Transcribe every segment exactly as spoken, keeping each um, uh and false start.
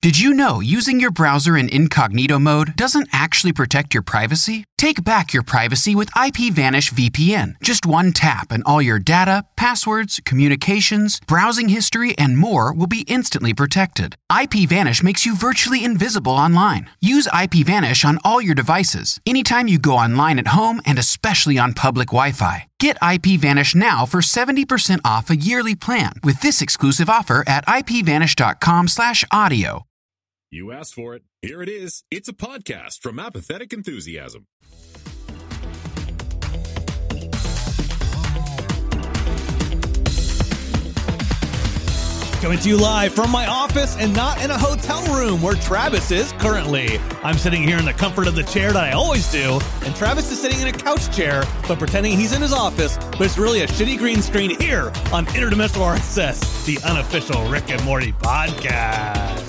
Did you know using your browser in incognito mode doesn't actually protect your privacy? Take back your privacy with IPVanish V P N. Just one tap and all your data, passwords, communications, browsing history, and more will be instantly protected. IPVanish makes you virtually invisible online. Use IPVanish on all your devices, anytime you go online at home and especially on public Wi-Fi. Get IPVanish now for seventy percent off a yearly plan with this exclusive offer at ipvanish.com slash audio. You asked for it. Here it is. It's a podcast from Apathetic Enthusiasm. Coming to you live from my office and not in a hotel room where Travis is currently. I'm sitting here in the comfort of the chair that I always do, and Travis is sitting in a couch chair, but pretending he's in his office, but it's really a shitty green screen here on Interdimensional R S S, the unofficial Rick and Morty podcast.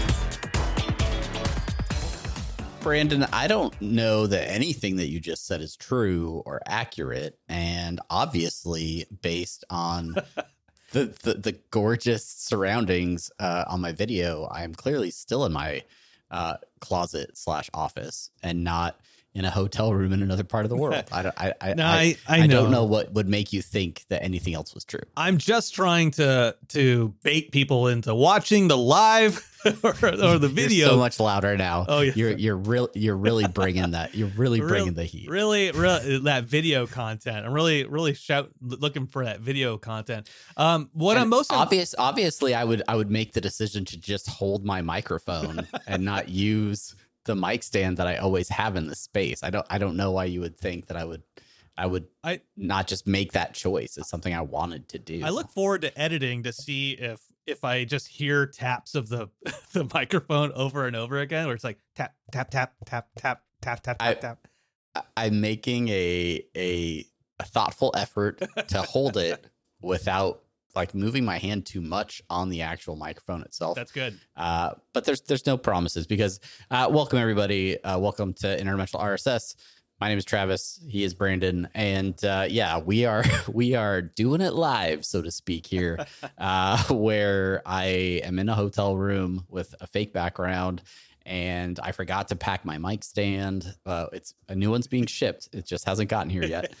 Brandon, I don't know that anything that you just said is true or accurate, and obviously based on the, the the gorgeous surroundings uh, on my video, I am clearly still in my uh, closet slash office and not in a hotel room in another part of the world. I don't, I, I, no, I, I, I, I know. don't know what would make you think that anything else was true. I'm just trying to to bait people into watching the live or, or the video. You're so much louder now. Oh yeah, you're you're real. You're really bringing that. You're really bringing really, the heat. Really, really, that video content. I'm really, really shout looking for that video content. Um, what and I'm most obvious, imp- obviously, I would I would make the decision to just hold my microphone and not use the mic stand that I always have in the space. I don't I don't know why you would think that I would I would I not just make that choice. It's something I wanted to do. I look forward to editing to see if if I just hear taps of the the microphone over and over again, where it's like tap tap tap tap tap tap tap I, tap. I'm making a a, a thoughtful effort to hold it without like moving my hand too much on the actual microphone itself. That's good. Uh, but there's there's no promises because uh, welcome everybody. Uh, welcome to Interdimensional R S S. My name is Travis. He is Brandon, and uh, yeah, we are we are doing it live, so to speak, here, uh, where I am in a hotel room with a fake background. And I forgot to pack my mic stand. Uh, it's a new one's being shipped. It just hasn't gotten here yet.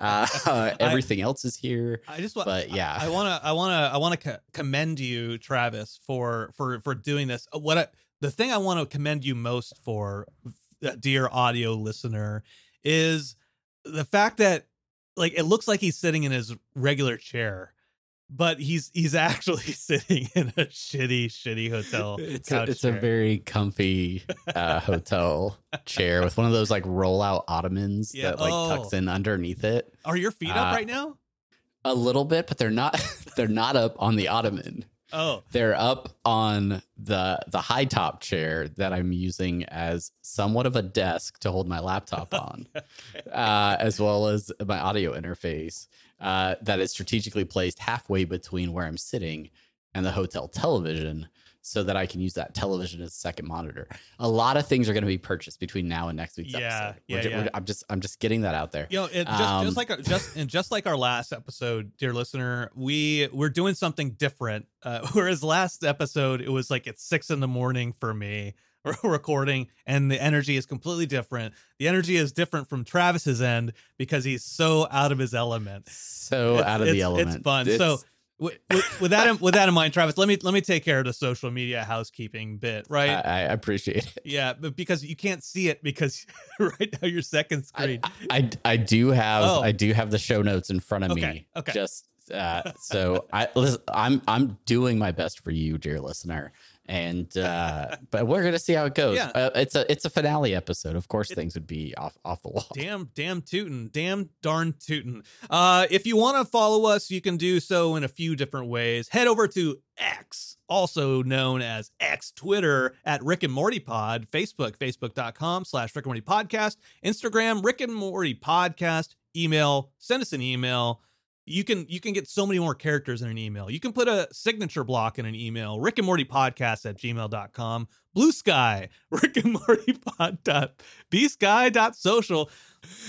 Uh, everything I, else is here. I just want, but yeah, I want to, I want to, I want to co- commend you, Travis, for for for doing this. What I, the thing I want to commend you most for, dear audio listener, is the fact that like it looks like he's sitting in his regular chair. But he's he's actually sitting in a shitty, shitty hotel It's, couch a, it's chair. a very comfy uh, hotel chair with one of those like roll out ottomans Yeah. that like Oh. tucks in underneath it. Are your feet up uh, right now? A little bit, but they're not. They're not up on the ottoman. Oh, They're up on the the high top chair that I'm using as somewhat of a desk to hold my laptop on, okay. uh, as well as my audio interface uh, that is strategically placed halfway between where I'm sitting and the hotel television, so that I can use that television as a second monitor. A lot of things are going to be purchased between now and next week's Yeah, episode. yeah, We're ju- yeah. we're- I'm just I'm just getting that out there. You know, it, just, Um, just like our, just and just like our last episode, dear listener, we we're doing something different. Uh, whereas last episode, it was like it's six in the morning for me. We're recording, and the energy is completely different. The energy is different from Travis's end because he's so out of his element. So It's- out of it's, the element. It's fun. It's- So. With, with, with that in, with that in mind, Travis, let me let me take care of the social media housekeeping bit, right? I, I appreciate it. Yeah, but because you can't see it because right now your second screen. I, I, I do have Oh. I do have the show notes in front of Okay, me. okay. Just uh, so I listen, I'm I'm doing my best for you, dear listener, and uh, but we're gonna see how it goes. Yeah. Uh, it's a it's a finale episode. Of course, It- things would be off off the wall. Damn, damn tootin', damn darn tootin'. Uh, if you want to follow us, you can do so in a few different ways. Head over to X, also known as X Twitter, at Rick and Morty Pod, Facebook, facebook.com slash Rick and Morty Podcast, Instagram, Rick and Morty Podcast, email, send us an email. You can you can get so many more characters in an email. You can put a signature block in an email, Rick and Morty Podcast at gmail dot com. Blue Sky, Rick and Morty Pod dot b sky dot social.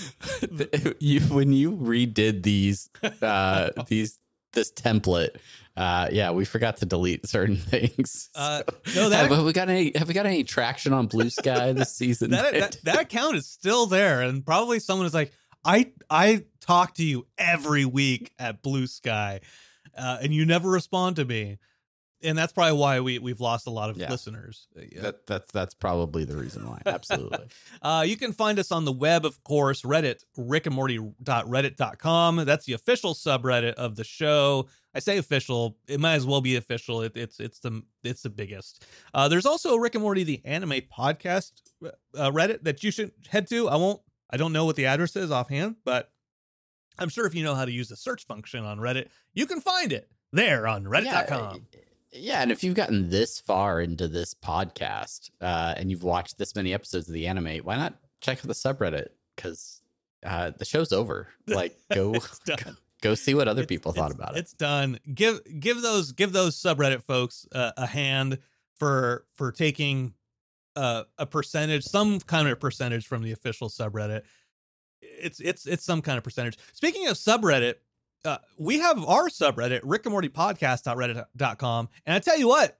you when you redid these uh these this template Uh, yeah, we forgot to delete certain things. Uh, so. no, that have we got any? Have we got any traction on Blue Sky this season? that, that that account is still there, and probably someone is like, I I talk to you every week at Blue Sky, uh, and you never respond to me. And that's probably why we, we've lost a lot of yeah. listeners. That, that's that's probably the reason why. Absolutely. uh, you can find us on the web, of course, Reddit, rick and morty dot reddit dot com. That's the official subreddit of the show. I say official. It might as well be official. It, it's it's the it's the biggest. Uh, there's also Rick and Morty, the anime podcast uh, Reddit that you should head to. I won't. I don't know what the address is offhand, but I'm sure if you know how to use the search function on Reddit, you can find it there on reddit dot com. Yeah, Yeah, and if you've gotten this far into this podcast uh, and you've watched this many episodes of the anime, why not check out the subreddit? Because uh, the show's over. Like, go go, go see what other it's, people thought it's, about it. It's done. Give give those give those subreddit folks uh, a hand for for taking uh, a percentage, some kind of percentage from the official subreddit. It's it's it's some kind of percentage. Speaking of subreddit. Uh, we have our subreddit, rick and morty podcast dot reddit dot com, and I tell you what,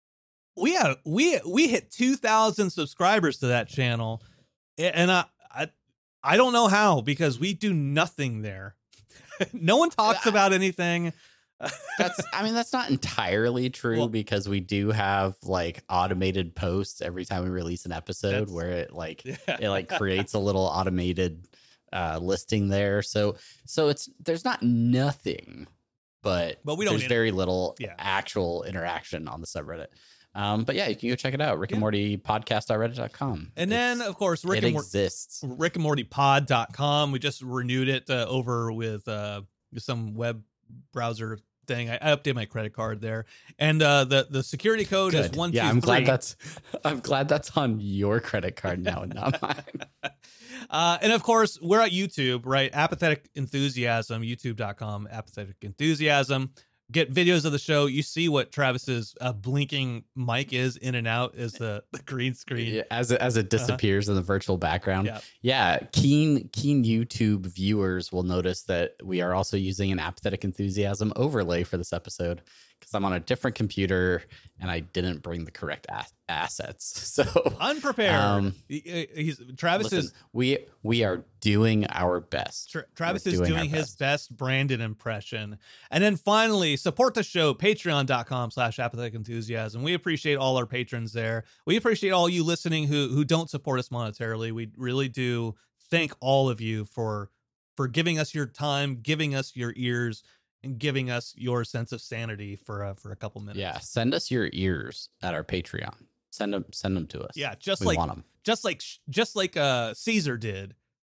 we have we we hit two thousand subscribers to that channel, and I I I don't know how, because we do nothing there. No one talks about anything. That's I mean that's not entirely true, Well, because we do have like automated posts every time we release an episode where it like yeah. it like creates a little automated uh listing there, so so it's there's not nothing, but But we don't there's inter- very little Yeah. actual interaction on the subreddit. Um but yeah, you can go check it out, rick and Yeah. morty podcast dot reddit dot com. And then, of course, Rick it and Mor- exists. rick and morty pod dot com. We just renewed it uh, over with uh, some web browser thing. I, I updated my credit card there, and uh, the the security code Good. is one. Yeah, two, I'm three. glad that's I'm glad that's on your credit card now and not mine. Uh, and of course, we're at YouTube, right? Apathetic Enthusiasm, youtube dot com, Apathetic Enthusiasm. Get videos of the show. You see what Travis's uh, blinking mic is in and out as the, the green screen. Yeah, as it, as it disappears uh-huh. in the virtual background. Yeah. yeah, keen keen YouTube viewers will notice that we are also using an Apathetic Enthusiasm overlay for this episode, because I'm on a different computer and I didn't bring the correct a- assets. So Unprepared. Um, he, he's Travis listen, is we we are doing our best. Tra- Travis We're is doing, our his best Brandon impression. And then finally, support the show, patreon dot com slash apathetic enthusiasm. We appreciate all our patrons there. We appreciate all you listening who who don't support us monetarily. We really do thank all of you for for giving us your time, giving us your ears, and giving us your sense of sanity for uh, for a couple minutes. Yeah, send us your ears at our Patreon. Send them send them to us. Yeah, just we like want them. just like just like uh Caesar did.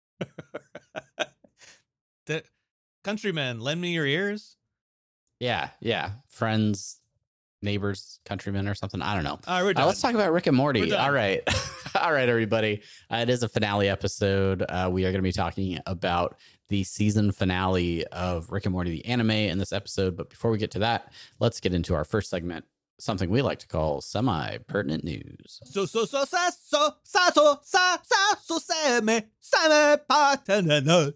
The countrymen, lend me your ears. Yeah, yeah. Friends, neighbors, countrymen, or something. I don't know. All right, we're done. Uh, let's talk about Rick and We're Morty. done. All right. All right, everybody. Uh, it is a finale episode. Uh, we are going to be talking about the season finale of Rick and Morty, the anime, in this episode. But before we get to that, let's get into our first segment, something we like to call semi-pertinent news. So so so sa so sa so sa sa so semi semi partner.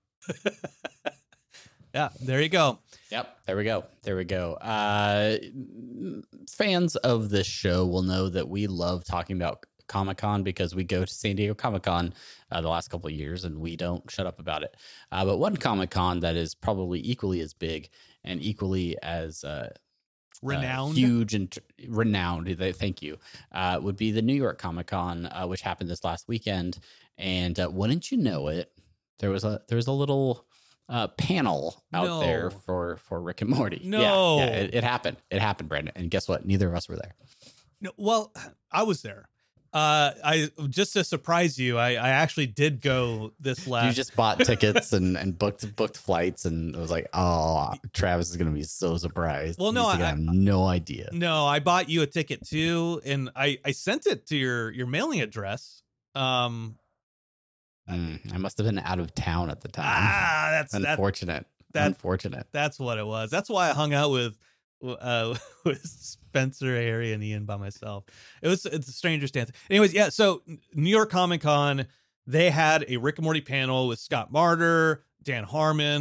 Yeah, there you go. Yep, there we go. There we go. Uh, fans of this show will know that we love talking about Comic-Con because we go to San Diego Comic-Con uh, the last couple of years and we don't shut up about it. Uh, but one Comic-Con that is probably equally as big and equally as uh, Renowned. uh, huge and t- renowned, they- thank you, uh, would be the New York Comic-Con, uh, which happened this last weekend. And uh, wouldn't you know it, there was a there was a little uh, panel out No. there for, for Rick and Morty. No. Yeah, yeah it, it happened. It happened, Brandon. And guess what? Neither of us were there. No, well, I was there. Uh, I just to surprise you, I, I actually did go this last. You just bought tickets and, and booked booked flights, and it was like, oh, Travis is going to be so surprised. Well, no, He's gonna I- have no idea. No, I bought you a ticket too, and I, I sent it to your your mailing address. Um, Mm, I must have been out of town at the time. ah, that's that, Unfortunate. that- Unfortunate. that's what it was. That's why I hung out with uh with Spencer, Harry, and Ian by myself. It was it's a stranger stance. Anyways, yeah. So New York Comic Con, they had a Rick and Morty panel with Scott Marder, Dan Harmon,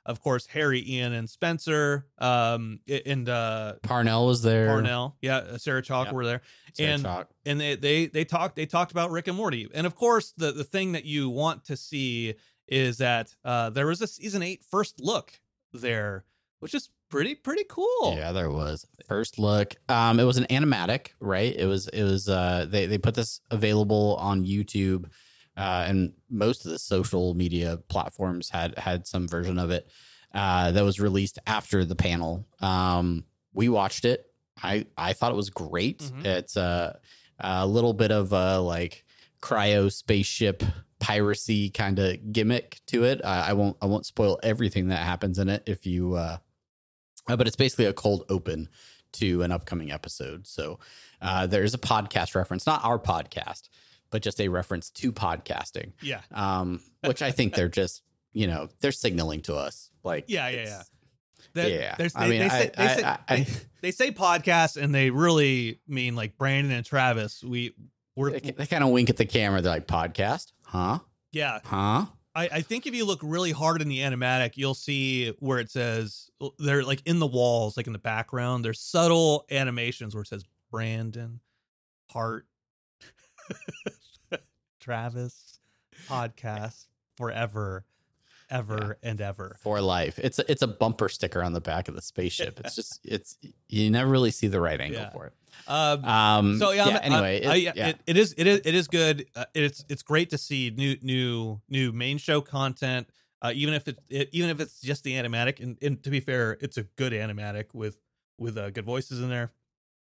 of course, Harry, Ian, and Spencer, um, and uh, Parnell was there. Parnell, yeah, Sarah Chalk Yeah. were there, Sarah and Chalk. and they they they talked they talked about Rick and Morty, and of course, the the thing that you want to see is that uh, there was a season eight first look there, which is pretty pretty cool. Yeah, there was first look. Um, it was an animatic, right? It was it was uh they they put this available on YouTube, uh, and most of the social media platforms had had some version of it. Uh, that was released after the panel. Um, we watched it. I I thought it was great. Mhm. It's a a little bit of a like cryo spaceship piracy kind of gimmick to it. I, I won't I won't spoil everything that happens in it if you. Uh, Uh, but it's basically a cold open to an upcoming episode. So uh, there is a podcast reference, not our podcast, but just a reference to podcasting. Yeah, Um, which I think they're just, you know, they're signaling to us. Like, yeah, yeah, it's- yeah. That- yeah. there's- I they- mean, they I, say- they say- I, I, I, They say podcast, and they really mean like Brandon and Travis. We we're they, they kind of wink at the camera. They're like, podcast? Huh? yeah. Huh? I, I think if you look really hard in the animatic, you'll see where it says they're like in the walls, like in the background. There's subtle animations where it says Brandon, Hart, Travis, podcast, forever, ever and ever. For life. It's a, it's a bumper sticker on the back of the spaceship. It's just, it's, you never really see the right angle Yeah. for it. Um, Um, so yeah, yeah, I'm- anyway, I- it- I- yeah. it, it is it is it is good. Uh, it's it's great to see new new new main show content. Uh, even if it, it even if it's just the animatic, and, and to be fair, it's a good animatic with with uh, good voices in there.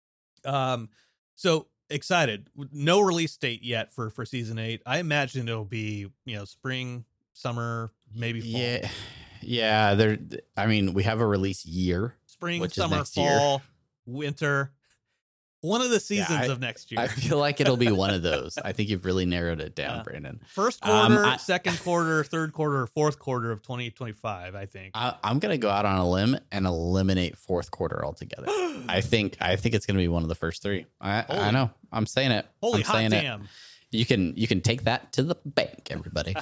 Um, so excited. No release date yet for for season eight. I imagine it'll be you know spring, summer, maybe fall. Yeah, yeah. There. I mean, we have a release year. Spring, which is summer, next year. fall, winter. One of the seasons I- of next year. I feel like it'll be one of those. I think you've really narrowed it down, Yeah. Brandon. First Um, quarter, I- second quarter, third quarter, fourth quarter of twenty twenty-five, I think. I, I'm gonna go out on a limb and eliminate fourth quarter altogether. I think. I think it's gonna be one of the first three. I, I Holy- know. I'm saying it. Holy I'm hot saying it. damn. You can you can take that to the bank, everybody.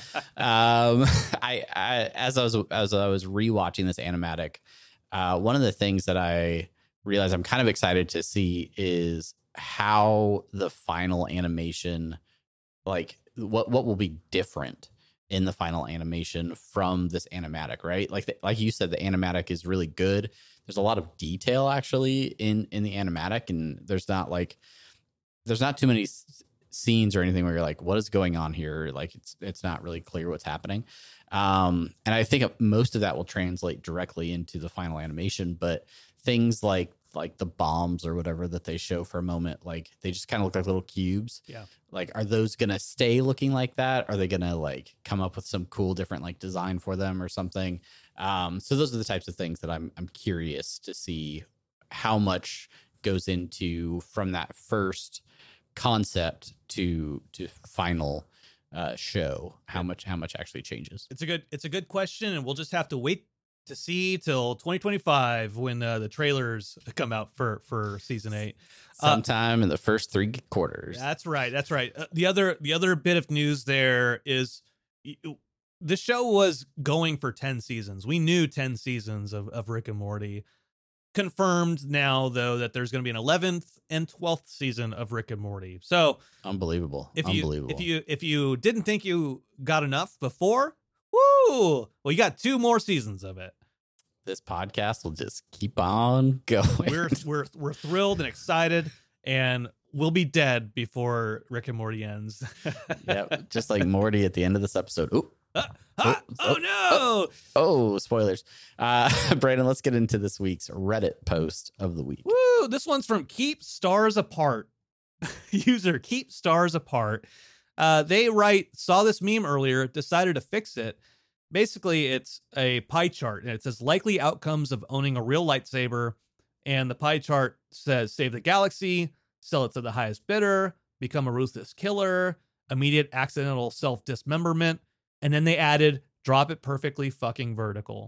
um, I, I as I was as I was rewatching this animatic, uh, one of the things that I realized I'm kind of excited to see is how the final animation, like what what will be different in the final animation from this animatic, right? Like the, like you said, the animatic is really good. There's a lot of detail actually in in the animatic, and there's not like there's not too many s- scenes or anything where you're like, what is going on here? Like it's it's not really clear what's happening. Um, and I think most of that will translate directly into the final animation, but things like like the bombs or whatever that they show for a moment, like they just kind of look like little cubes. Yeah. Like, are those gonna stay looking like that? Are they gonna like come up with some cool different like design for them or something? Um, so those are the types of things that I'm I'm curious to see how much goes into from that first concept to to final uh, show. How much how much actually changes? It's a good it's a good question, and we'll just have to wait to see till twenty twenty-five when uh, the trailers come out for for season eight. Uh, Sometime in the first three quarters. That's right. That's right. Uh, the other the other bit of news there is y- the show was going for ten seasons. We knew ten seasons of, of Rick and Morty. Confirmed now, though, that there's going to be an eleventh and twelfth season of Rick and Morty. So Unbelievable. if you Unbelievable. if you if you didn't think you got enough before, woo! Well, you got two more seasons of it. This podcast will just keep on going. We're we're we're thrilled and excited, and we'll be dead before Rick and Morty ends. Yep, just like Morty at the end of this episode. Ooh. Ah, ah, oh, oh, no! Oh, spoilers. Uh, Brandon, let's get into this week's Reddit post of the week. Woo! This one's from Keep Stars Apart. User Keep Stars Apart. Uh, they write, saw this meme earlier, decided to fix it. Basically, it's a pie chart, and it says likely outcomes of owning a real lightsaber. And the pie chart says save the galaxy, sell it to the highest bidder, become a ruthless killer, immediate accidental self-dismemberment. And then they added drop it perfectly fucking vertical.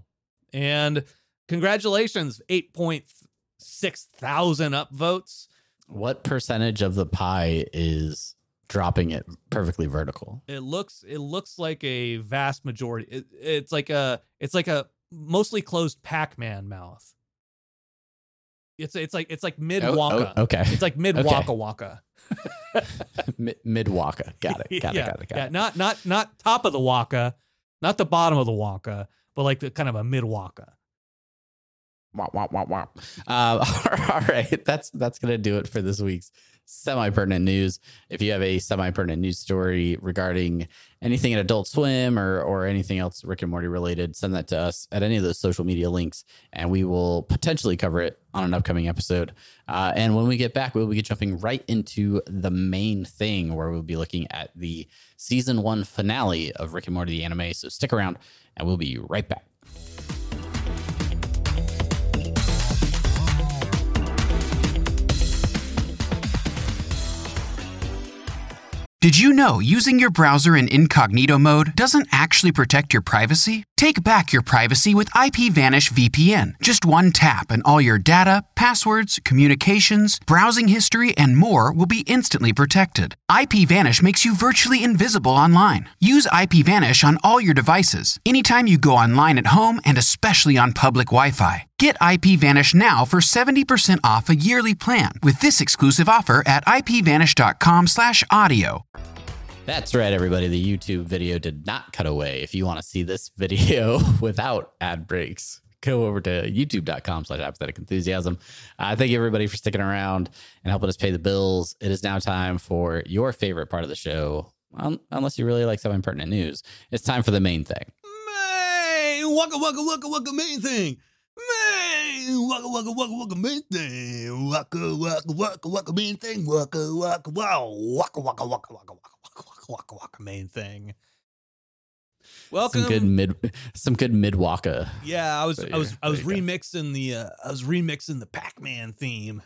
And congratulations, eight point six thousand upvotes. What percentage of the pie is dropping it perfectly vertical? It looks it looks like a vast majority. It, it's like a it's like a mostly closed Pac-Man mouth. It's it's like it's like mid Oh, Wonka. oh, okay. It's like mid Okay. Wonka Wonka. Mid, mid Waka. Got it. Got yeah, it. Got it. Got yeah. it. Not not not top of the Wonka, not the bottom of the Wonka, but like the kind of a mid Wonka. Wah, wah, wah, wah. Uh, all right, that's that's gonna do it for this week's semi-pertinent news. If you have a semi-pertinent news story regarding anything at Adult Swim or or anything else Rick and Morty related, send that to us at any of those social media links, and we will potentially cover it on an upcoming episode. Uh, and when we get back, we'll be jumping right into the main thing, where we'll be looking at the season one finale of Rick and Morty the anime. So stick around, and we'll be right back. Did you know using your browser in incognito mode doesn't actually protect your privacy? Take back your privacy with IPVanish V P N. Just one tap and all your data, passwords, communications, browsing history, and more will be instantly protected. IPVanish makes you virtually invisible online. Use IPVanish on all your devices, anytime you go online at home, and especially on public Wi-Fi. Get IPVanish now for seventy percent off a yearly plan with this exclusive offer at ipvanish.com slash audio. That's right, everybody. The YouTube video did not cut away. If you want to see this video without ad breaks, go over to youtube.com slash apathetic enthusiasm. Uh, thank you, everybody, for sticking around and helping us pay the bills. It is now time for your favorite part of the show, um, unless you really like some impertinent news. It's time for the main thing. Man, waka waka waka waka main thing. Man, waka waka waka waka main thing. Waka waka waka waka main thing. Waka waka wow. Waka waka waka waka waka waka waka waka main thing. Welcome. Some good mid, some good mid waka. Yeah, I was So I was you're- I was there you go. remixing the uh, I was remixing the Pac-Man theme.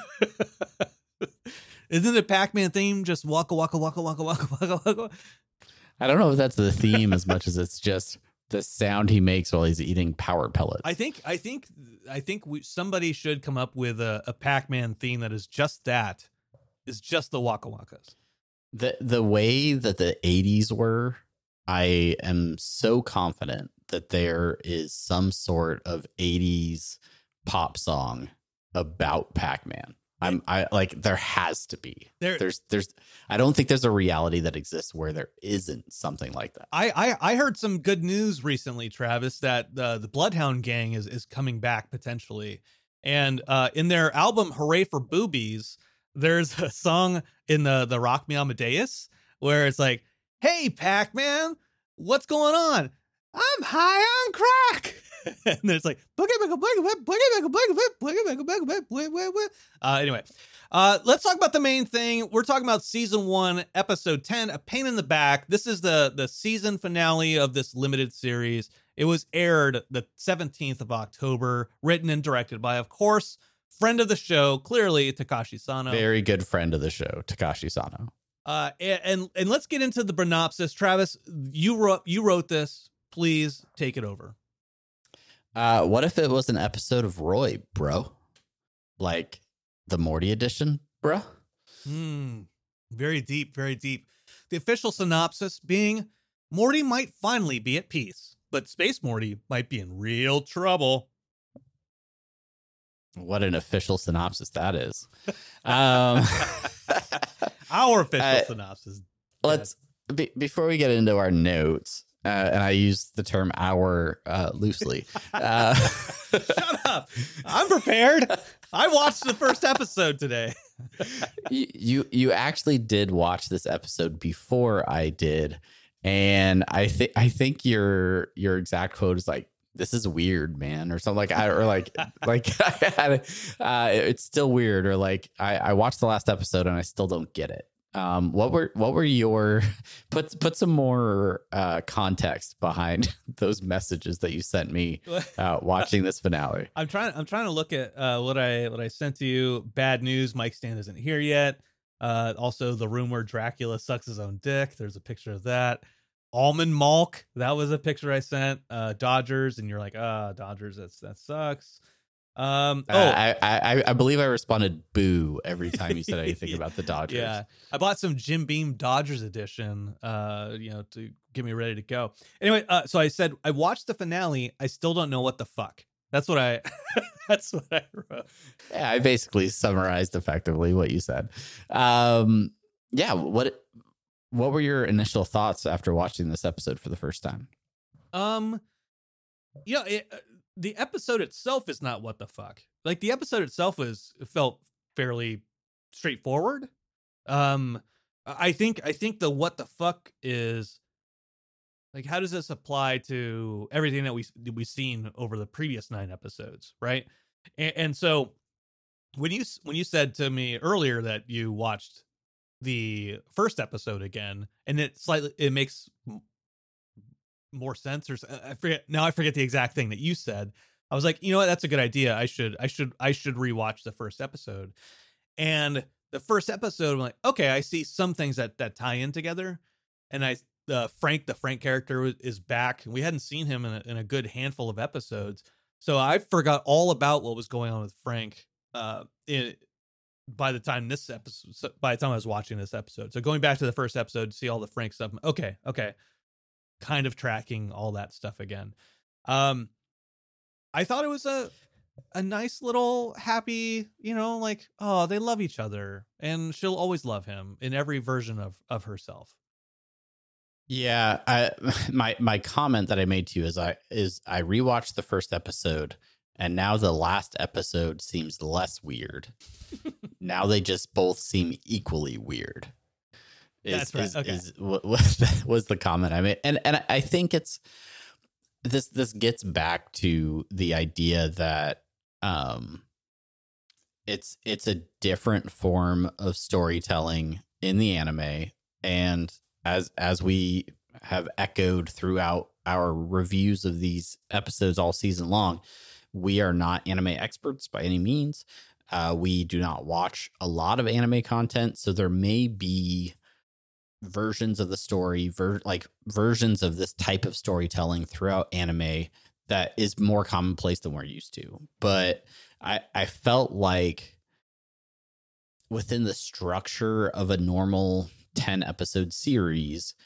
Isn't the Pac-Man theme just waka waka waka waka waka waka waka? I don't know if that's the theme as much as it's just the sound he makes while he's eating power pellets. I think I think I think we, somebody should come up with a, a Pac-Man theme that is just that. Is just the waka wakas. The the way that the eighties were, I am so confident that there is some sort of eighties pop song about Pac-Man. I'm I like there has to be. There- there's there's I don't think there's a reality that exists where there isn't something like that. I, I I heard some good news recently, Travis, that uh, the Bloodhound Gang is is coming back potentially, and uh, in their album "Hooray for Boobies," there's a song in the the Rock Me Amadeus where it's like, "Hey Pac-Man, what's going on? I'm high on crack." And then it's like boogie boogie boogie boogie boogie boogie boogie boogie boogie boogie boogie. Uh, anyway, uh, let's talk about the main thing. We're talking about season one, episode ten, "A Pain in the Back." This is the the season finale of this limited series. It was aired the seventeenth of October, written and directed by, of course, friend of the show, clearly Takashi Sano. Very good friend of the show, Takashi Sano. Uh, and, and and let's get into the synopsis. Travis, you wrote you wrote this. Please take it over. Uh, what if it was an episode of Roy, bro? Like the Morty edition, bro? Hmm. Very deep, very deep. The official synopsis being Morty might finally be at peace, but Space Morty might be in real trouble. What an official synopsis that is. Um, Our official Uh, synopsis. let's be, before we get into our notes, uh, and I use the term "our" uh, loosely. Uh, Shut up. I'm prepared. I watched the first episode today. you, you you actually did watch this episode before I did, and I think I think your your exact quote is like, "This is weird, man," or something like I or like like uh, it's still weird, or like I, I watched the last episode and I still don't get it. Um, what were what were your put put some more uh, context behind those messages that you sent me uh, watching this finale? I'm trying. I'm trying to look at uh, what I what I sent to you. Bad news. Mike Stan isn't here yet. Uh, also, the rumor Dracula sucks his own dick. There's a picture of that. Almond Malk. That was a picture I sent. Uh, Dodgers, and you're like, ah, Dodgers. That's that sucks. Um, oh, Uh, I, I I believe I responded boo every time you said anything Yeah. about the Dodgers. Yeah, I bought some Jim Beam Dodgers edition, uh, you know, to get me ready to go. Anyway, uh, so I said I watched the finale. I still don't know what the fuck. That's what I. That's what I wrote. Yeah, I basically summarized effectively what you said. Um, yeah, what what were your initial thoughts after watching this episode for the first time? Um, you know, it, uh, the episode itself is not what the fuck. Like the episode itself was felt fairly straightforward. Um, I think I think the what the fuck is like, how does this apply to everything that we we've seen over the previous nine episodes, right? And, and so when you when you said to me earlier that you watched the first episode again, and it slightly it makes more sense, or I forget now. I forget the exact thing that you said. I was like, you know what? That's a good idea. I should, I should, I should rewatch the first episode. And the first episode, I'm like, okay, I see some things that that tie in together. And I, uh, Frank, the Frank character is back. We hadn't seen him in a, in a good handful of episodes, so I forgot all about what was going on with Frank. Uh, in, by the time this episode, by the time I was watching this episode, so going back to the first episode to see all the Frank stuff. Okay, okay. Kind of tracking all that stuff again. Um, I thought it was a a nice little happy, you know, like, oh, they love each other and she'll always love him in every version of of herself. Yeah, I, my my comment that I made to you is I is I rewatched the first episode, and now the last episode seems less weird. Now they just both seem equally weird. Is, That's right. Is, Okay. is, was, was the comment I made, and and I think it's this. This gets back to the idea that um, it's it's a different form of storytelling in the anime, and as as we have echoed throughout our reviews of these episodes all season long, we are not anime experts by any means. Uh, we do not watch a lot of anime content, so there may be versions of the story, ver- like versions of this type of storytelling throughout anime that is more commonplace than we're used to. But I, I felt like within the structure of a normal ten episode series,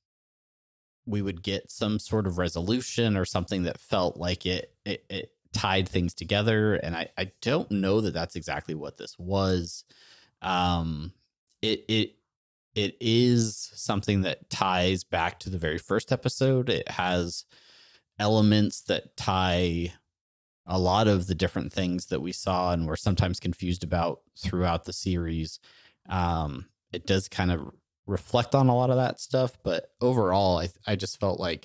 we would get some sort of resolution or something that felt like it, it, it tied things together. And I, I don't know that that's exactly what this was. Um, it, it, It is something that ties back to the very first episode. It has elements that tie a lot of the different things that we saw and were sometimes confused about throughout the series. Um, it does kind of reflect on a lot of that stuff, but overall, I, I just felt like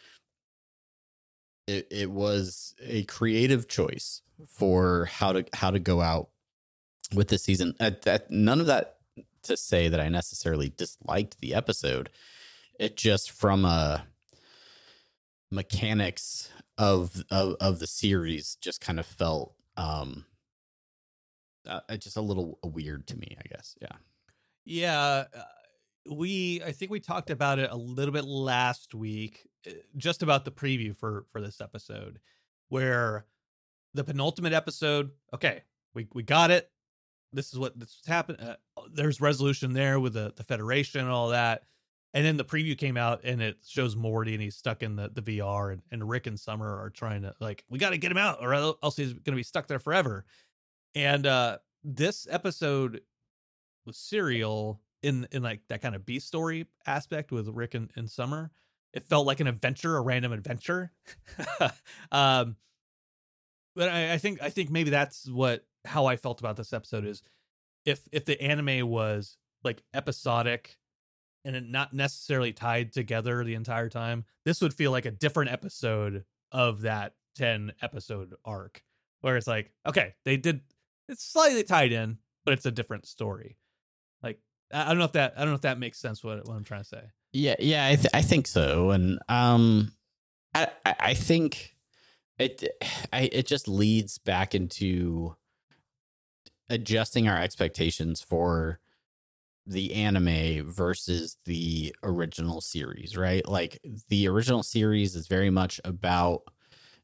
it, it was a creative choice for how to how to go out with this season. Uh, that, none of that to say that I necessarily disliked the episode. It just from a mechanics of of, of the series just kind of felt um uh, just a little weird to me, I guess. Yeah. Yeah, uh, we I think we talked about it a little bit last week, uh, just about the preview for for this episode, where the penultimate episode, okay, we we got it. This is what this is happening. Uh, there's resolution there with the, the Federation and all that. And then the preview came out and it shows Morty and he's stuck in the, the V R, and, and Rick and Summer are trying to, like, we got to get him out or else he's going to be stuck there forever. And uh, this episode with Serial in, in like that kind of B story aspect with Rick and, and Summer, it felt like an adventure, a random adventure. um, but I, I think, I think maybe that's what, how I felt about this episode is if if the anime was like episodic and it not necessarily tied together the entire time, this would feel like a different episode of that ten episode arc, where it's like, okay, they did, it's slightly tied in, but it's a different story. Like, I don't know if that I don't know if that makes sense what what I'm trying to say. Yeah, yeah, I th- I think so. And um I I I think it I it just leads back into adjusting our expectations for the anime versus the original series, right? Like the original series is very much about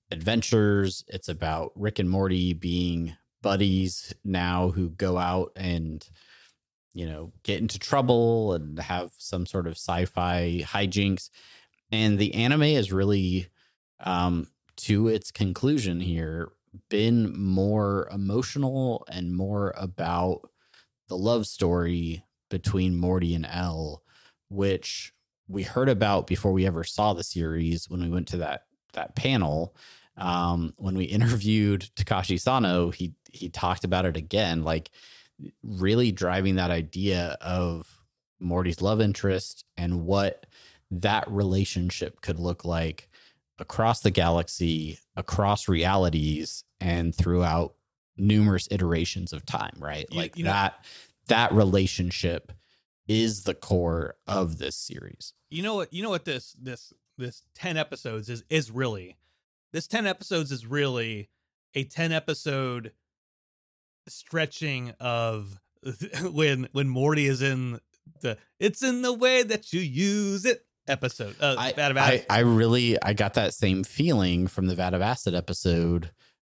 adventures. It's about Rick and Morty being buddies now who go out and, you know, get into trouble and have some sort of sci-fi hijinks. And the anime is really, um, to its conclusion here, been more emotional and more about the love story between Morty and Elle, which we heard about before we ever saw the series when we went to that that panel. Um, when we interviewed Takashi Sano, he he talked about it again, like really driving that idea of Morty's love interest and what that relationship could look like across the galaxy, across realities, and throughout numerous iterations of time, right? You- like you know- that that relationship is the core of this series. You know what? You know what this this this ten episodes is is really. This ten episodes is really a ten episode stretching of when when Morty is in the "it's in the way that you use it" episode. Uh, I, Vat of I, Acid. I really I got that same feeling from the Vat of Acid episode.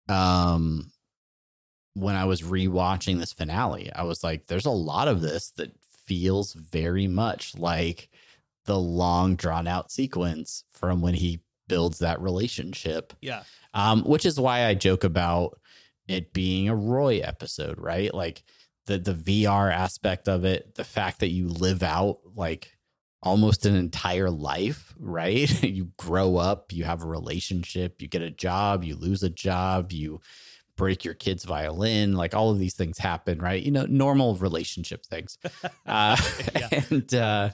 Um, when I was rewatching this finale, I was like, there's a lot of this that feels very much like the long drawn out sequence from when he builds that relationship. Yeah. Um, which is why I joke about it being a Roy episode, right? Like the the V R aspect of it, the fact that you live out like almost an entire life, right? You grow up, you have a relationship, you get a job, you lose a job, you break your kid's violin, like all of these things happen, right? You know, normal relationship things. Uh, Yeah. and uh,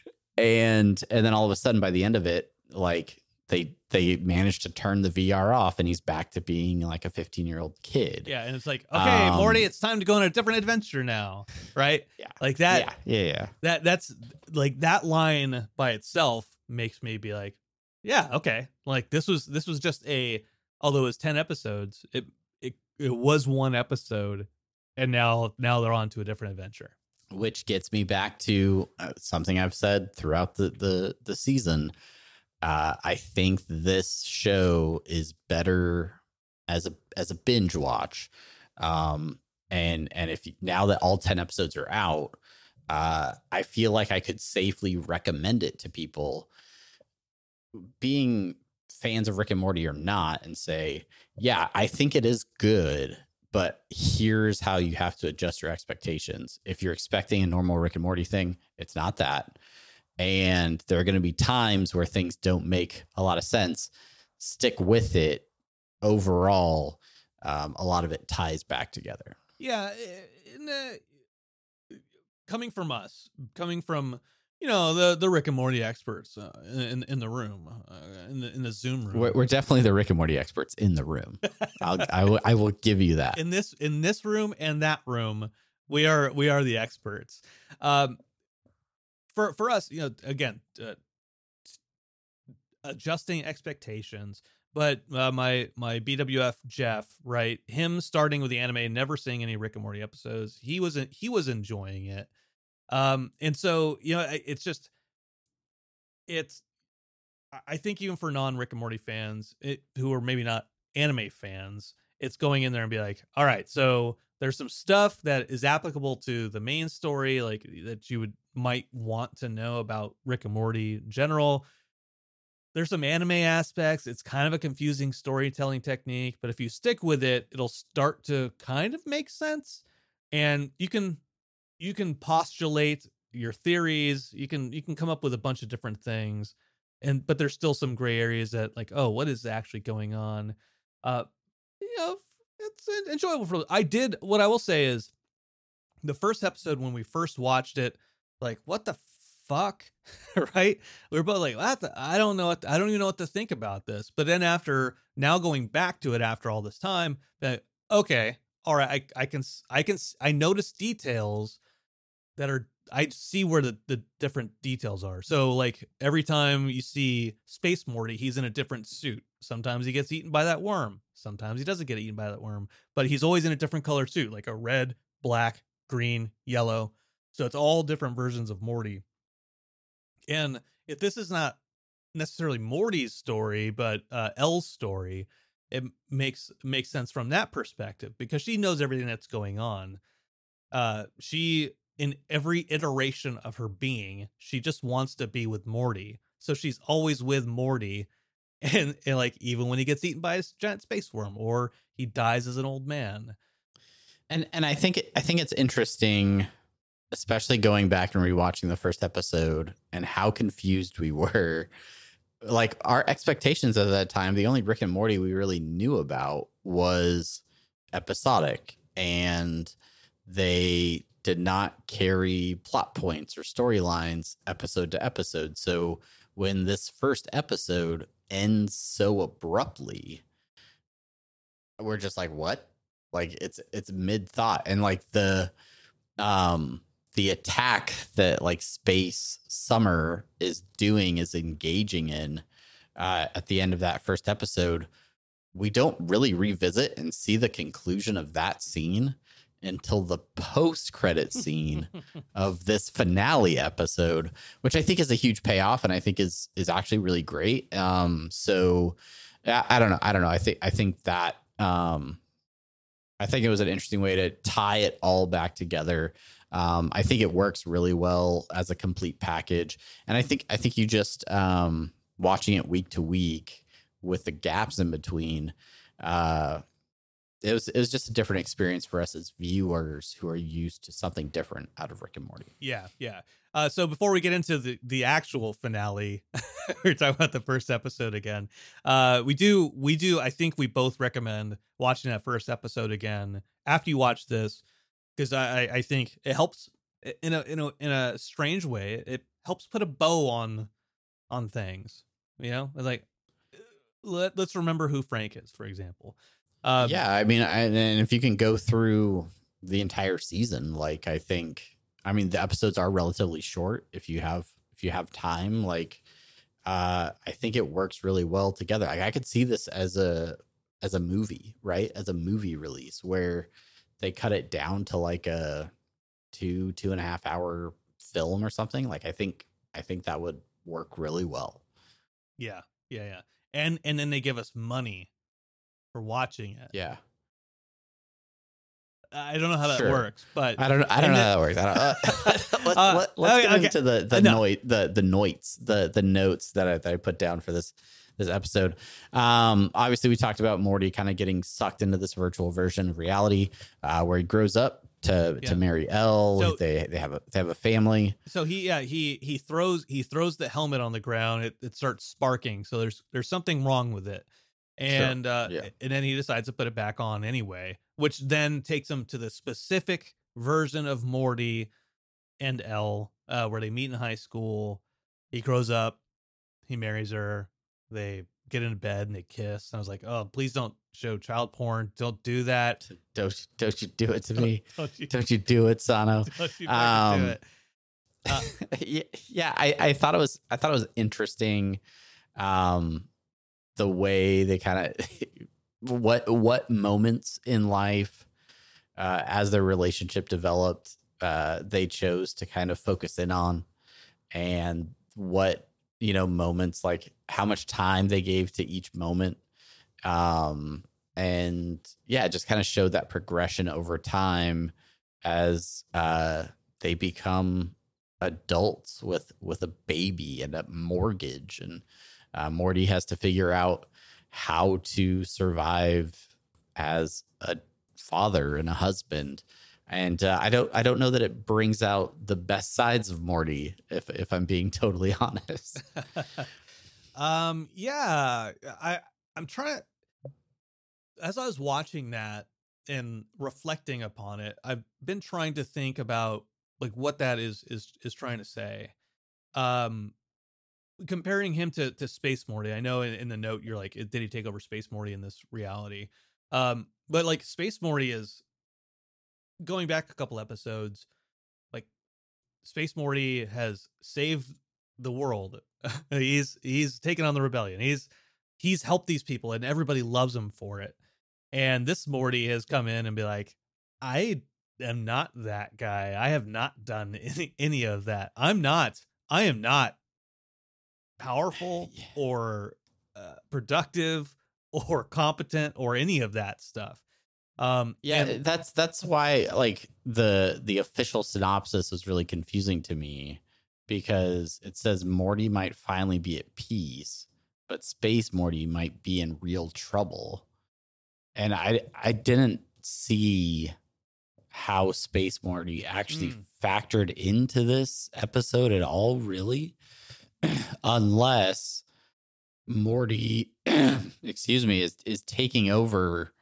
and and then all of a sudden, by the end of it, like they they managed to turn the V R off, and he's back to being like a fifteen year old kid. Yeah, and it's like, okay, Um, Morty, it's time to go on a different adventure now, right? Yeah. Like that. yeah, yeah, yeah. That that's like that line by itself makes me be like, yeah, okay. Like this was this was just a, although it was ten episodes, it it it was one episode, and now now they're on to a different adventure. Which gets me back to uh, something I've said throughout the the the season. Uh, I think this show is better as a as a binge watch, um, and and if you, now that all ten episodes are out, uh, I feel like I could safely recommend it to people, being fans of Rick and Morty or not, and say, yeah, I think it is good, but here's how you have to adjust your expectations. If you're expecting a normal Rick and Morty thing, it's not that. And there are going to be times where things don't make a lot of sense. Stick with it. Overall, um, a lot of it ties back together. Yeah, in the, coming from us, coming from you know the the Rick and Morty experts uh, in in the room, uh, in the in the Zoom room. We're, we're definitely the Rick and Morty experts in the room. I'll, I will I will give you that. in this in this room and that room, we are we are the experts. Um, for for us, you know, again, uh, adjusting expectations. But uh, my my B W F Jeff, right? Him starting with the anime and never seeing any Rick and Morty episodes. He was he was enjoying it, um, and so you know, it's just it's. I think even for non Rick and Morty fans, it, who are maybe not anime fans, it's going in there and be like, all right, so there's some stuff that is applicable to the main story, like that you would might want to know about Rick and Morty in general. There's some anime aspects. It's kind of a confusing storytelling technique, but if you stick with it, it'll start to kind of make sense. And you can you can postulate your theories. You can you can come up with a bunch of different things. And but there's still some gray areas that like, oh, what is actually going on? Uh, you know, it's enjoyable for. I did what I will say is, the first episode when we first watched it, like, what the fuck, right? We were both like, what the, I don't know what I don't even know what to think about this. But then after now going back to it after all this time, that okay, all right, I I can I can I notice details that are. I see where the, the different details are. So like every time you see Space Morty, he's in a different suit. Sometimes he gets eaten by that worm. Sometimes he doesn't get eaten by that worm, but he's always in a different color suit, like a red, black, green, yellow. So it's all different versions of Morty. And if this is not necessarily Morty's story, but uh, Elle's story, it makes makes sense from that perspective because she knows everything that's going on. Uh, she in every iteration of her being, she just wants to be with Morty. So she's always with Morty. And, and like, even when he gets eaten by a giant space worm or he dies as an old man. And, and I think, I think it's interesting, especially going back and rewatching the first episode and how confused we were. Like our expectations at that time, the only Rick and Morty we really knew about was episodic, and they did not carry plot points or storylines episode to episode. So when this first episode ends so abruptly, we're just like, what? Like it's, it's mid thought. And like the, um, the attack that like Space Summer is doing is engaging in, uh, at the end of that first episode, we don't really revisit and see the conclusion of that scene until the post-credit scene of this finale episode, which I think is a huge payoff and I think is is actually really great. Um, so I, I don't know. I don't know. I think I think that um, I think it was an interesting way to tie it all back together. Um, I think it works really well as a complete package, and I think I think you just um, watching it week to week with the gaps in between. Uh, It was it was just a different experience for us as viewers who are used to something different out of Rick and Morty. Yeah, yeah. Uh, so before we get into the, the actual finale, we're talking about the first episode again. Uh, we do we do. I think we both recommend watching that first episode again after you watch this, because I, I think it helps in a in a in a strange way. It helps put a bow on on things. You know, like let let's remember who Frank is, for example. Um, yeah, I mean, I, and if you can go through the entire season, like I think, I mean, the episodes are relatively short. If you have if you have time, like uh, I think it works really well together. Like I could see this as a as a movie, right? As a movie release where they cut it down to like a two two and a half hour film or something. Like I think I think that would work really well. Yeah, yeah, yeah, and and then they give us money for watching it. Yeah. I don't know how that sure. works, but I don't know. I don't know then, how that works. I don't, uh, let's uh, let, let's okay, get okay. into the the no. note the the notes the the notes that I, that I put down for this this episode. Um, obviously, we talked about Morty kind of getting sucked into this virtual version of reality, uh, where he grows up to yeah. to marry Elle. So, they they have a they have a family. So he yeah he he throws he throws the helmet on the ground. It it starts sparking. So there's there's something wrong with it. And sure. uh, yeah. and then he decides to put it back on anyway, which then takes him to the specific version of Morty and Elle, uh, where they meet in high school. He grows up, he marries her, they get into bed and they kiss. And I was like, oh, please don't show child porn. Don't do that. Don't don't you do it to me? don't, you, don't you do it, Sano? Don't you um, do it? Uh, yeah, yeah. I, I thought it was I thought it was interesting. Um. The way they kind of what what moments in life uh, as their relationship developed, uh, they chose to kind of focus in on, and what, you know, moments, like how much time they gave to each moment. Um, and yeah, just kind of showed that progression over time as uh, they become adults with with a baby and a mortgage, and Uh, Morty has to figure out how to survive as a father and a husband, and uh, I don't I don't know that it brings out the best sides of Morty, if if I'm being totally honest. um, yeah, I I'm trying to. As I was watching that and reflecting upon it, I've been trying to think about like what that is is is trying to say. Um. Comparing him to, to Space Morty, I know in, in the note you're like, did he take over Space Morty in this reality? Um, but like Space Morty is going back a couple episodes, like Space Morty has saved the world. he's he's taken on the rebellion. He's he's helped these people, and everybody loves him for it. And this Morty has come in and be like, I am not that guy. I have not done any any of that. I'm not. I am not. powerful yeah. or uh, productive or competent or any of that stuff. Um, yeah, and- that's that's why like the the official synopsis was really confusing to me, because it says Morty might finally be at peace, but Space Morty might be in real trouble. And I I didn't see how Space Morty actually Mm. factored into this episode at all, really, unless Morty, excuse me, is is taking over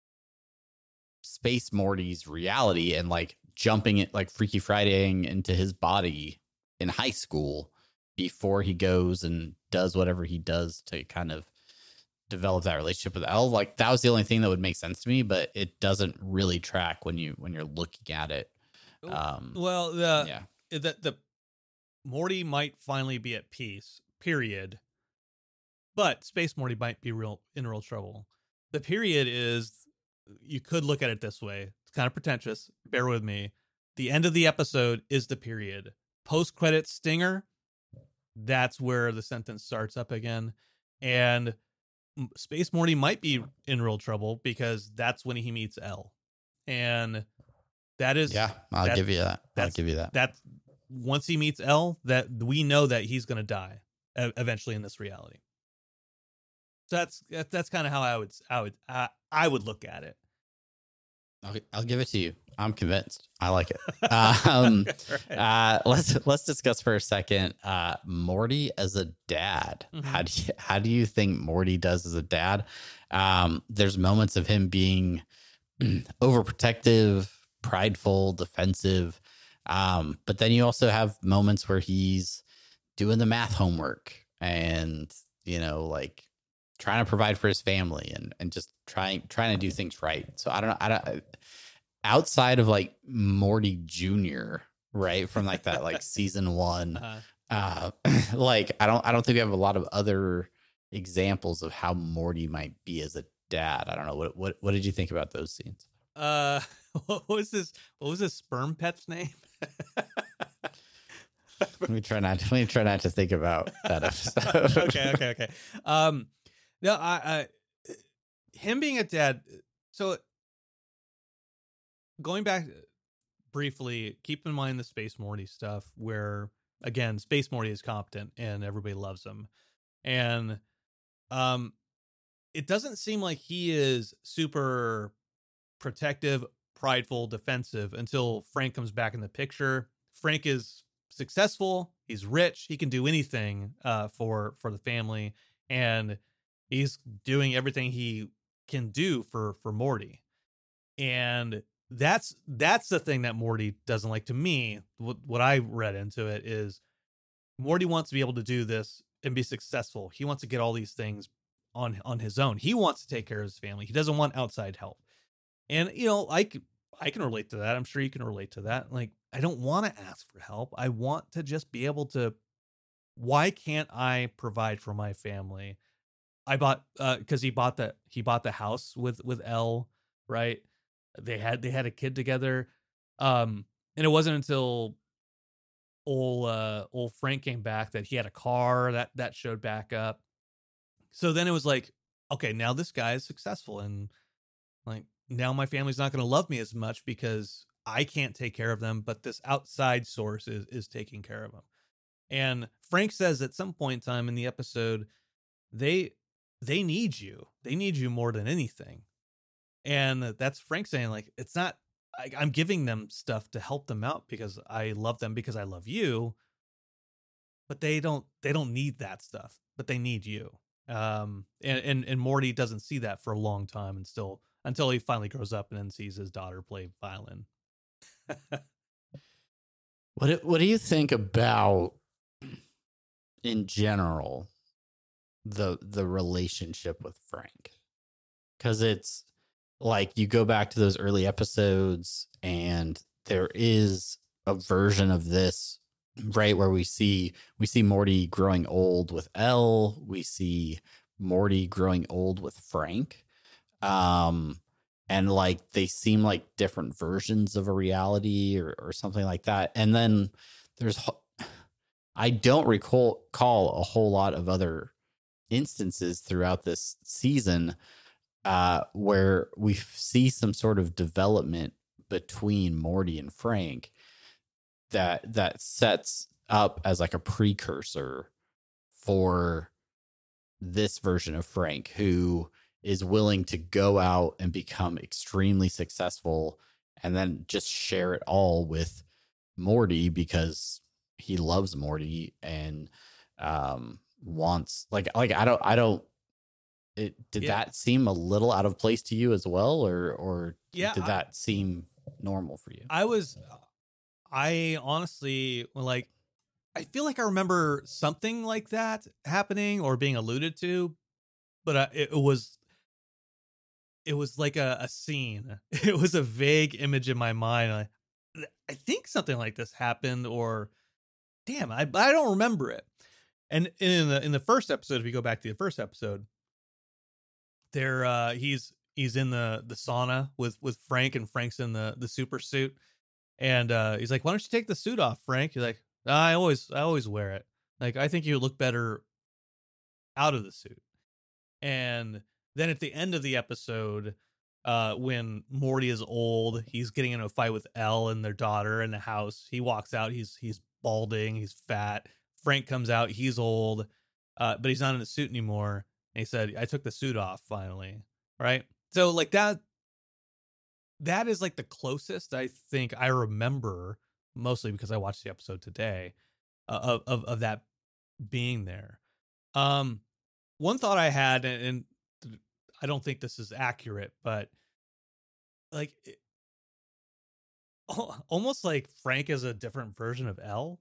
Space Morty's reality and like jumping it, like Freaky Fridaying into his body in high school before he goes and does whatever he does to kind of develop that relationship with Elle. Like that was the only thing that would make sense to me, but it doesn't really track when you when you're looking at it. Um, well, the yeah, the the Morty might finally be at peace. Period. But Space Morty might be real in real trouble. The period is, you could look at it this way. It's kind of pretentious. Bear with me. The end of the episode is the period. Post credit stinger. That's where the sentence starts up again, and Space Morty might be in real trouble because that's when he meets Elle, and that is yeah, I'll that, give you that. I'll that's- give you that. that once he meets Elle, that we know that he's going to die e- eventually in this reality. So that's that, that's kind of how I would I would I, I would look at it. I'll, I'll give it to you. I'm convinced. I like it. um, Right. uh, let's let's discuss for a second. Uh, Morty as a dad. Mhm. How do you how do you think Morty does as a dad? Um, there's moments of him being overprotective, prideful, defensive, um, but then you also have moments where he's doing the math homework and you know like trying to provide for his family and and just trying trying to do things right. So I don't know. I don't. Outside of like Morty Junior, right, from like that like season one, Uh-huh. uh, like I don't I don't think we have a lot of other examples of how Morty might be as a dad. I don't know what what what did you think about those scenes? Uh, what was this? What was his sperm pet's name? Let me try not. Let me try not to think about that episode. okay, okay, okay. Um, no, I, I, him being a dad. So, going back briefly, keep in mind the Space Morty stuff, where again, Space Morty is competent and everybody loves him, and um, it doesn't seem like he is super protective, prideful, defensive until Frank comes back in the picture. Frank is successful, he's rich, he can do anything uh for for the family, and he's doing everything he can do for for Morty. And that's that's the thing that Morty doesn't like. To me, what, what I read into it is Morty wants to be able to do this and be successful. He wants to get all these things on on his own. He wants to take care of his family. He doesn't want outside help. And you know, I c- I can relate to that. I'm sure you can relate to that. Like, I don't want to ask for help. I want to just be able to. Why can't I provide for my family? I bought uh because he bought the he bought the house with with Elle, right? They had they had a kid together, um, and it wasn't until old uh old Frank came back that he had a car that that showed back up. So then it was like, okay, now this guy is successful, and like now my family's not going to love me as much because I can't take care of them, but this outside source is is taking care of them. And Frank says at some point in time in the episode, they they need you. They need you more than anything. And that's Frank saying, like, it's not, I, I'm giving them stuff to help them out because I love them, because I love you, but they don't, they don't need that stuff, but they need you. Um, and, and, and Morty doesn't see that for a long time, and still, until he finally grows up and then sees his daughter play violin. What do, what do you think about, in general, the the relationship with Frank? Because it's like you go back to those early episodes, and there is a version of this, right, where we see we see Morty growing old with Elle, we see Morty growing old with Frank, um, and like they seem like different versions of a reality or or something like that. And then there's, I don't recall call a whole lot of other instances throughout this season uh, where we see some sort of development between Morty and Frank that that sets up as like a precursor for this version of Frank, who is willing to go out and become extremely successful and then just share it all with Morty because he loves Morty and um wants like like I don't I don't it did Yeah. that seem a little out of place to you as well, or or Yeah, did I- that seem normal for you? I was, I honestly like, I feel like I remember something like that happening or being alluded to, but uh, it, it was, it was like a, a scene. It was a vague image in my mind. I, I think something like this happened, or damn, I I don't remember it. And in the in the first episode, if you go back to the first episode, there uh, he's he's in the the sauna with with Frank, and Frank's in the the super suit, and uh, he's like, "Why don't you take the suit off, Frank?" He's like, "I always I always wear it. Like, I think you look better out of the suit." And then at the end of the episode, uh, when Morty is old, he's getting into a fight with Elle and their daughter in the house. He walks out. He's he's balding. He's fat. Frank comes out. He's old, uh, but he's not in the suit anymore. And he said, "I took the suit off finally." Right. So like that, that is like the closest I think I remember, mostly because I watched the episode today, uh, of, of, of that being there. Um, one thought I had, and, and I don't think this is accurate, but like it, almost like Frank is a different version of Elle.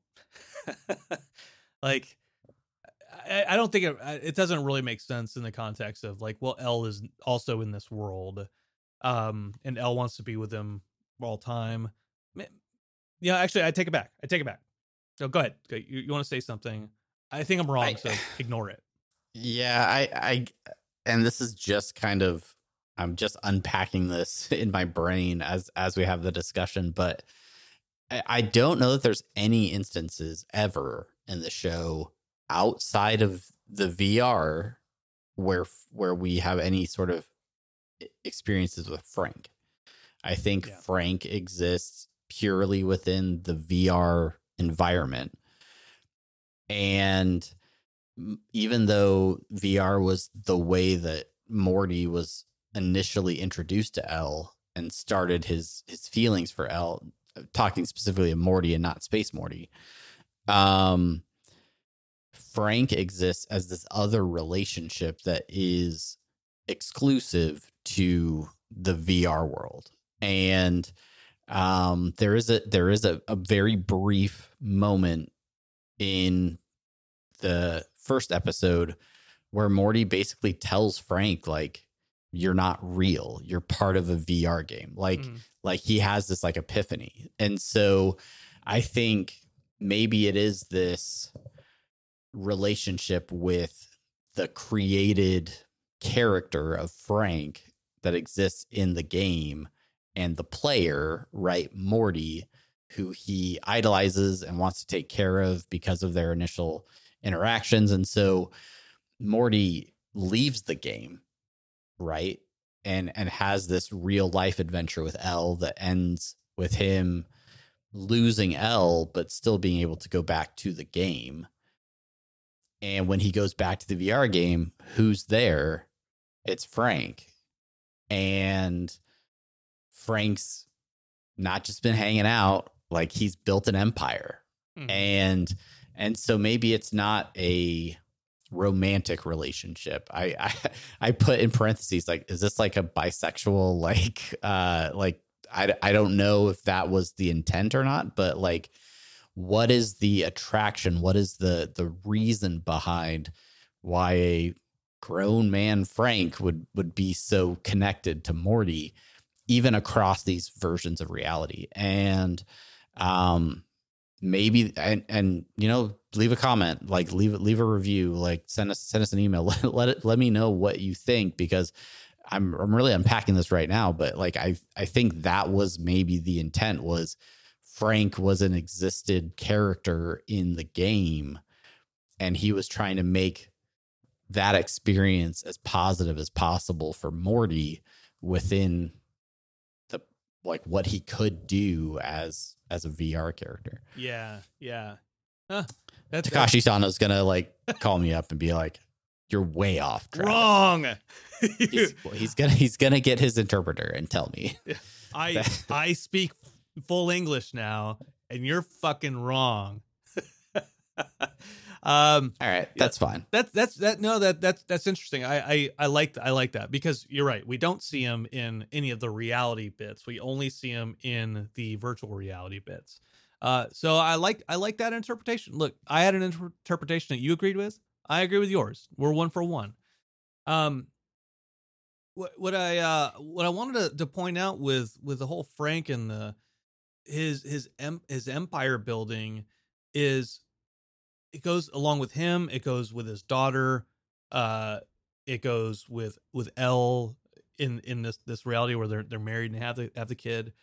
Like, I, I don't think it, it doesn't really make sense in the context of like, well, Elle is also in this world, um, and Elle wants to be with him all time. Yeah, actually, I take it back. I take it back. So go ahead. Go, you, you want to say something? I think I'm wrong, I, so ignore it. Yeah, I, I, and this is just kind of, I'm just unpacking this in my brain as as we have the discussion, but I, I don't know that there's any instances ever in the show outside of the V R where where we have any sort of experiences with Frank. I think Yeah. Frank exists purely within the V R environment. And even though V R was the way that Morty was initially introduced to Elle and started his his feelings for Elle, talking specifically of Morty and not Space Morty, um, Frank exists as this other relationship that is exclusive to the V R world. And um, there is a there is a, a very brief moment in the first episode where Morty basically tells Frank, like, you're not real. You're part of a V R game. Like, Mhm. like he has this like epiphany. And so I think maybe it is this relationship with the created character of Frank that exists in the game and the player, right, Morty, who he idolizes and wants to take care of because of their initial interactions. And so Morty leaves the game, right, and and has this real life adventure with Elle that ends with him losing Elle but still being able to go back to the game. And when he goes back to the V R game, who's there? It's Frank. And Frank's not just been hanging out, like he's built an empire. Mhm. And and so maybe it's not a romantic relationship. I, I I put in parentheses, like, is this like a bisexual, like uh like I, I don't know if that was the intent or not, but like, what is the attraction? What is the the reason behind why a grown man Frank would would be so connected to Morty, even across these versions of reality? And um maybe and and you know, leave a comment, like leave leave a review, like send us send us an email, let let it let me know what you think, because I'm I'm really unpacking this right now. But like I I think that was maybe the intent, was Frank was an existed character in the game and he was trying to make that experience as positive as possible for Morty within the like what he could do as as a V R character. Yeah, yeah. Huh. That's Takashi Sano's gonna like call me up and be like, "You're way off track." Wrong. he's, well, he's gonna he's gonna get his interpreter and tell me. I I speak full English now, and you're fucking wrong. um, All right, that's yeah, fine. That's that's that. No, that that's that's interesting. I I I like I like that because you're right. We don't see him in any of the reality bits. We only see him in the virtual reality bits. Uh, so I like I like that interpretation. Look, I had an inter- interpretation that you agreed with. I agree with yours. We're one for one. Um, what what I uh what I wanted to, to point out with with the whole Frank and the his his em, his empire building is it goes along with him. It goes with his daughter. Uh, it goes with with Elle in in this this reality where they're they're married and have the have the kid.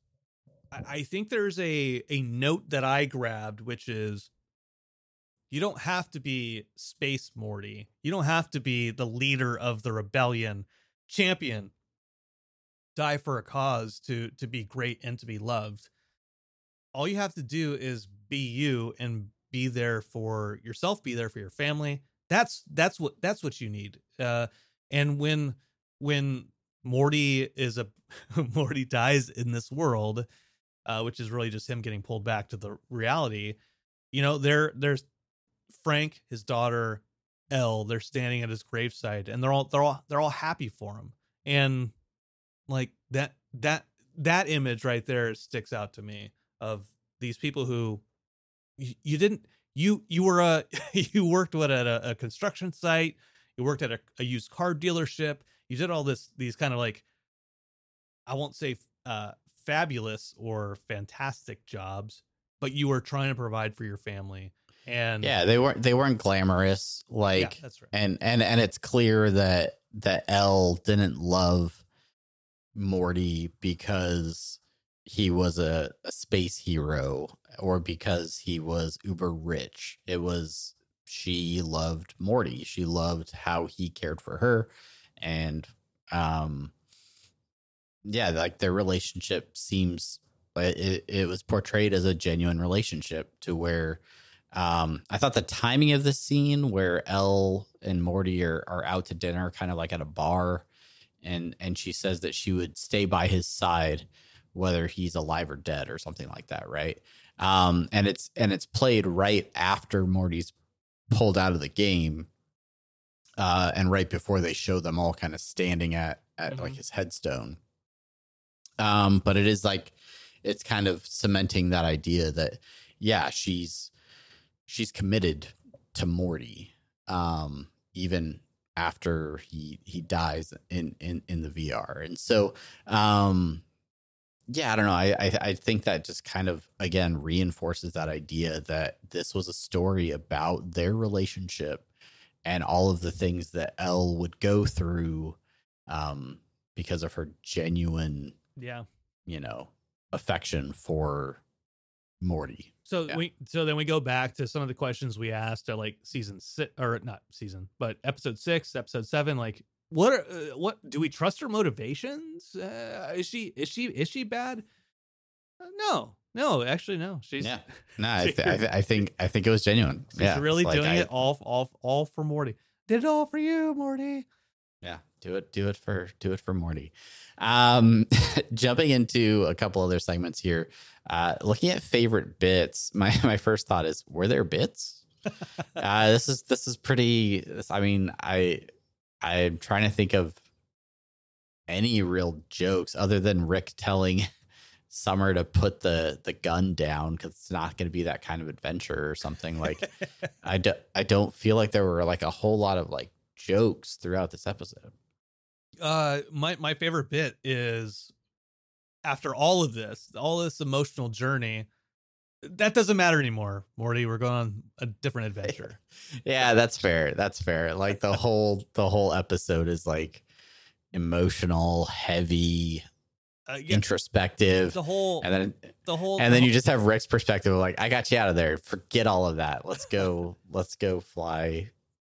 I think there's a a note that I grabbed, which is you don't have to be Space Morty. You don't have to be the leader of the rebellion, champion, die for a cause to to be great and to be loved. All you have to do is be you and be there for yourself, be there for your family. That's that's what that's what you need. Uh, and when when Morty is a Morty dies in this world, Uh, which is really just him getting pulled back to the reality. You know, there there's Frank, his daughter, Elle. They're standing at his graveside, and they're all they're all they're all happy for him. And like that that that image right there sticks out to me of these people who you, you didn't you you were a you worked what at a, a construction site. You worked at a, a used car dealership. You did all this these kind of like I won't say. Uh, fabulous or fantastic jobs, but you were trying to provide for your family. And yeah, they weren't they weren't glamorous, like yeah, that's right. and and and it's clear that that Elle didn't love Morty because he was a, a space hero or because he was uber rich. It was she loved Morty. She loved how he cared for her, and um yeah, like their relationship seems it, it was portrayed as a genuine relationship to where um, I thought the timing of the scene where Elle and Morty are, are out to dinner, kind of like at a bar, and and she says that she would stay by his side whether he's alive or dead or something like that, right? Um, and it's and it's played right after Morty's pulled out of the game, uh, and right before they show them all kind of standing at at mm-hmm. like his headstone. Um, but it is like, it's kind of cementing that idea that, yeah, she's, she's committed to Morty, um, even after he, he dies in, in, in the V R. And so, um, yeah, I don't know. I, I, I think that just kind of, again, reinforces that idea that this was a story about their relationship and all of the things that Elle would go through, um, because of her genuine, yeah, you know, affection for Morty. So yeah. we so then we go back to some of the questions we asked at like season six or not season, but episode six, episode seven. Like, what are, uh, what do we trust her motivations? Uh, is she is she is she bad? Uh, no, no, actually, no. She's yeah, no. I, th- I, th- I think I think it was genuine. She's yeah, really like doing I, it all all all for Morty. Did it all for you, Morty. Yeah, do it, do it for, do it for Morty. Um, jumping into a couple other segments here, uh, looking at favorite bits. My my first thought is, were there bits? uh, this is this is pretty. This, I mean, I I'm trying to think of any real jokes other than Rick telling Summer to put the the gun down because it's not going to be that kind of adventure or something. Like, I do, I don't feel like there were like a whole lot of like jokes throughout this episode. Uh, my my favorite bit is after all of this, all this emotional journey, that doesn't matter anymore, Morty. We're going on a different adventure. Yeah, that's fair. That's fair. Like the whole the whole episode is like emotional, heavy, uh, yeah, introspective. The whole and then the whole and then the you just have Rick's perspective of like, I got you out of there. Forget all of that. Let's go. let's go fly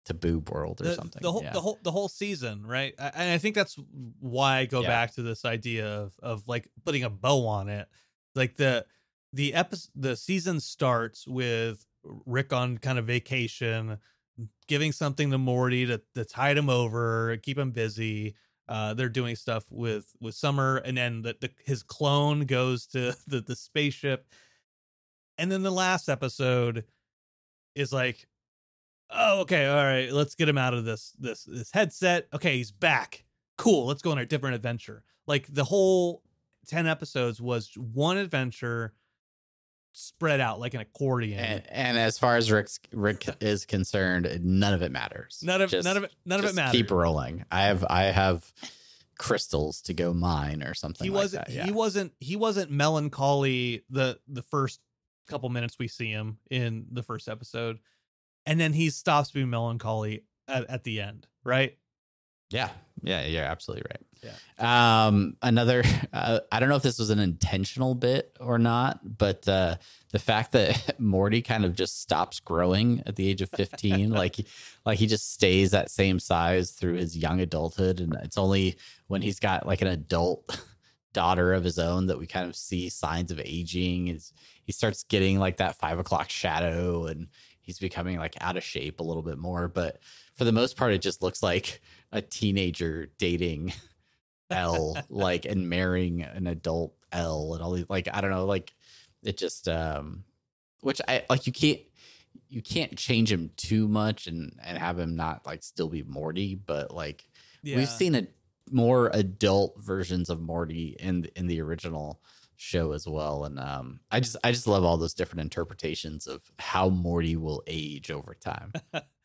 to Boob World or the, something. The whole yeah. the whole the whole season, right? I, and I think that's why I go Yeah. back to this idea of of like putting a bow on it. Like the the episode, the season starts with Rick on kind of vacation, giving something to Morty to, to tide him over, keep him busy. Uh, they're doing stuff with with Summer, and then the, the his clone goes to the the spaceship, and then the last episode is like, oh, okay, all right, let's get him out of this this this headset. Okay, he's back. Cool, let's go on a different adventure. Like the whole ten episodes was one adventure spread out like an accordion. And, and as far as Rick's, Rick is concerned, none of it matters. None of Just- none of it none of it just matters. Keep rolling. I have I have crystals to go mine or something. He like wasn't that, yeah. he wasn't he wasn't melancholy the the first couple minutes we see him in the first episode, and then he stops being melancholy at, at the end, right? Yeah, yeah, you're absolutely right. Yeah. Um, another, uh, I don't know if this was an intentional bit or not, but uh, the fact that Morty kind of just stops growing at the age of fifteen, like, like he just stays that same size through his young adulthood, and it's only when he's got like an adult daughter of his own that we kind of see signs of aging. Is he starts getting like that five o'clock shadow, and he's becoming like out of shape a little bit more, but for the most part, it just looks like a teenager dating Elle, like, and marrying an adult Elle, and all these, like, I don't know, like, it just, um, which I like, you can't, you can't change him too much and and have him not like still be Morty, but like, Yeah. we've seen a more adult versions of Morty in in the original show as well, and um, I just I just love all those different interpretations of how Morty will age over time.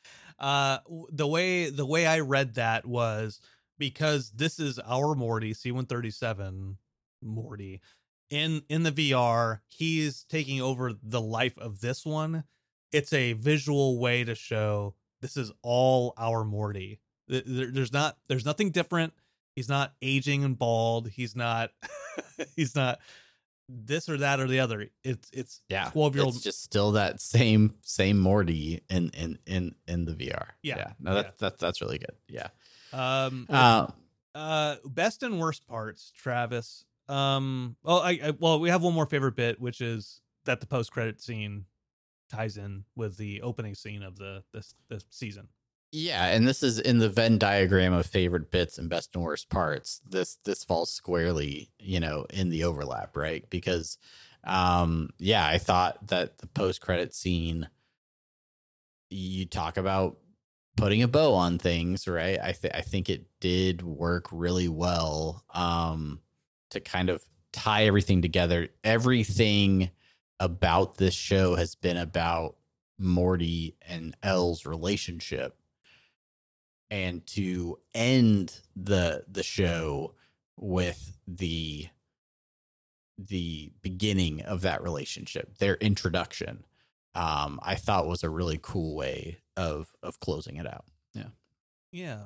Uh, w- the way the way I read that was because this is our Morty, C one thirty-seven Morty. In in the V R, he's taking over the life of this one. It's a visual way to show this is all our Morty. Th- there- There's not there's nothing different. He's not aging and bald. He's not he's not this or that or the other. It's it's Yeah, twelve year old. It's just still that same same Morty in in in in the V R. Yeah, no, that, yeah. that that's really good. Yeah. Um, Uh, Uh, best and worst parts, Travis. Um, well, I, I well, we have one more favorite bit, which is that the post credit scene ties in with the opening scene of the this this season. yeah, and this is in the Venn diagram of favorite bits and best and worst parts. This this falls squarely, you know, in the overlap, right? Because, um, yeah, I thought that the post credit scene, you talk about putting a bow on things, right? I think I think it did work really well, um, to kind of tie everything together. Everything about this show has been about Morty and Elle's relationship, and to end the the show with the the beginning of that relationship, their introduction, um, I thought was a really cool way of of closing it out. Yeah. Yeah.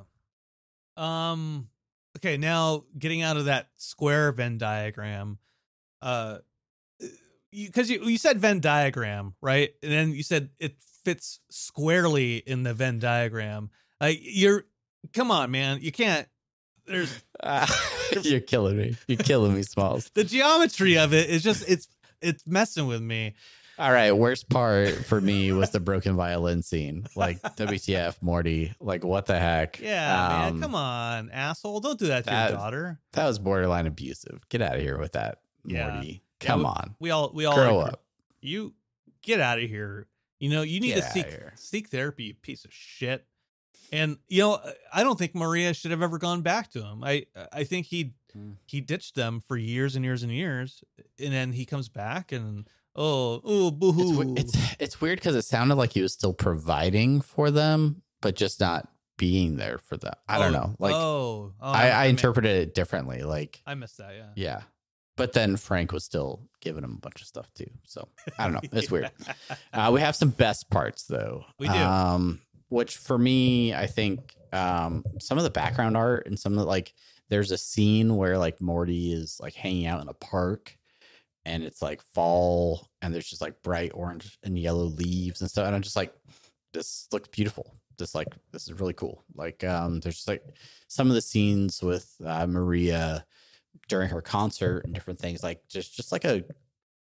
Um. Okay. Now getting out of that square Venn diagram, uh, you because you you said Venn diagram, right? And then you said it fits squarely in the Venn diagram. Like you're, come on, man, you can't. There's You're killing me. You're killing me, Smalls. the geometry of it is just it's it's messing with me. All right. Worst part for me was the broken violin scene. Like, W T F, Morty. Like, what the heck? Yeah, Um, man, come on, asshole, don't do that to that- your daughter. That was borderline abusive. Get out of here with that, Yeah. Morty. Yeah, Come we- on. We all we all Grow agree. up. You get out of here. You know, you need Get to outta seek here. seek therapy, you piece of shit. And you know, I don't think Maria should have ever gone back to him. I I think he Hmm. he ditched them for years and years and years, and then he comes back and oh oh It's, boohoo. we- it's, it's weird because it sounded like he was still providing for them, but just not being there for them. I don't Oh, know. Like, oh, oh I, I mi- interpreted it differently. Like, I missed that. Yeah. yeah. But then Frank was still giving him a bunch of stuff too. So I don't know. It's weird. Uh, we have some best parts though. We do. Um, which for me, I think um, some of the background art and some of the, like, there's a scene where like Morty is like hanging out in a park and it's like fall and there's just like bright orange and yellow leaves and stuff. And I'm just like, this looks beautiful. just like, this is really cool. Like, um, there's just like some of the scenes with uh, Maria during her concert and different things, like just, just like a,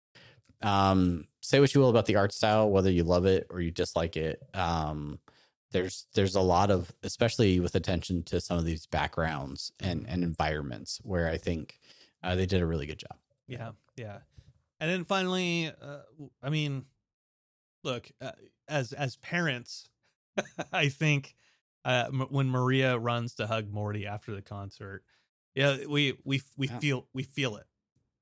um, say what you will about the art style, whether you love it or you dislike it. Um, there's, there's a lot of, especially with attention to some of these backgrounds and, and environments where I think uh, they did a really good job. Yeah. Yeah. And then finally, uh, I mean, look, uh, as, as parents, I think uh, m- when Maria runs to hug Morty after the concert, yeah, we, we, we yeah. feel, we feel it.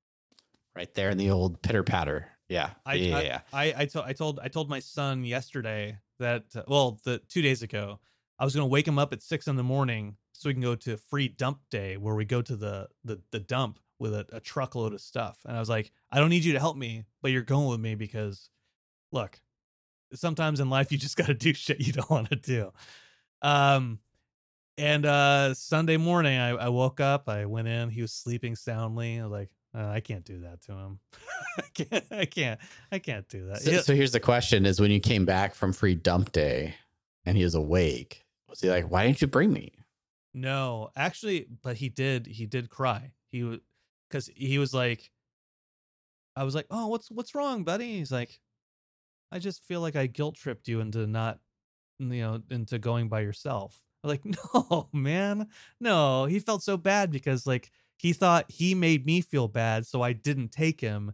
Right there in the old pitter patter. Yeah. I, yeah, I, yeah. I, I, told, I told, I told my son yesterday that, uh, well, the two days ago, I was going to wake him up at six in the morning so we can go to free dump day where we go to the, the, the dump with a, a truckload of stuff. And I was like, I don't need you to help me, but you're going with me because look, sometimes in life you just got to do shit you don't want to do. Um, and uh, Sunday morning I, I woke up, I went in, he was sleeping soundly. I was like, uh, I can't do that to him. I can't, I can't, I can't do that. So, yeah. so here's the question is when you came back from free dump day and he was awake, was he like, why didn't you bring me? No, actually, but he did, he did cry. He was, cause he was like, I was like, oh, what's, what's wrong, buddy? He's like, I just feel like I guilt tripped you into not, you know, into going by yourself. I'm like, no, man, no. He felt so bad because like he thought he made me feel bad, so I didn't take him.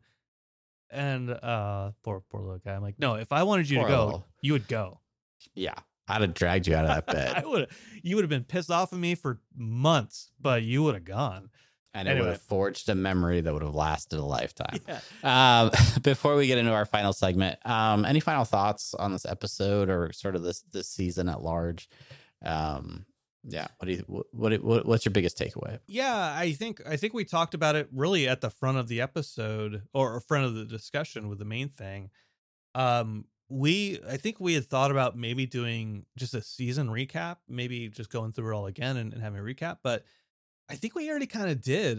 And uh, poor, poor little guy. I'm like, no, if I wanted you poor to go, little. You would go. Yeah, I'd have dragged you out of that bed. I would. You would have been pissed off at me for months, but you would have gone. And anyway. It would have forged a memory that would have lasted a lifetime. Yeah. Um, before we get into our final segment, um, any final thoughts on this episode or sort of this this season at large? Um, yeah, what do you what, what what's your biggest takeaway? Yeah, I think I think we talked about it really at the front of the episode or front of the discussion with the main thing. Um, we I think we had thought about maybe doing just a season recap, maybe just going through it all again and, and having a recap, but I think we already kind of did.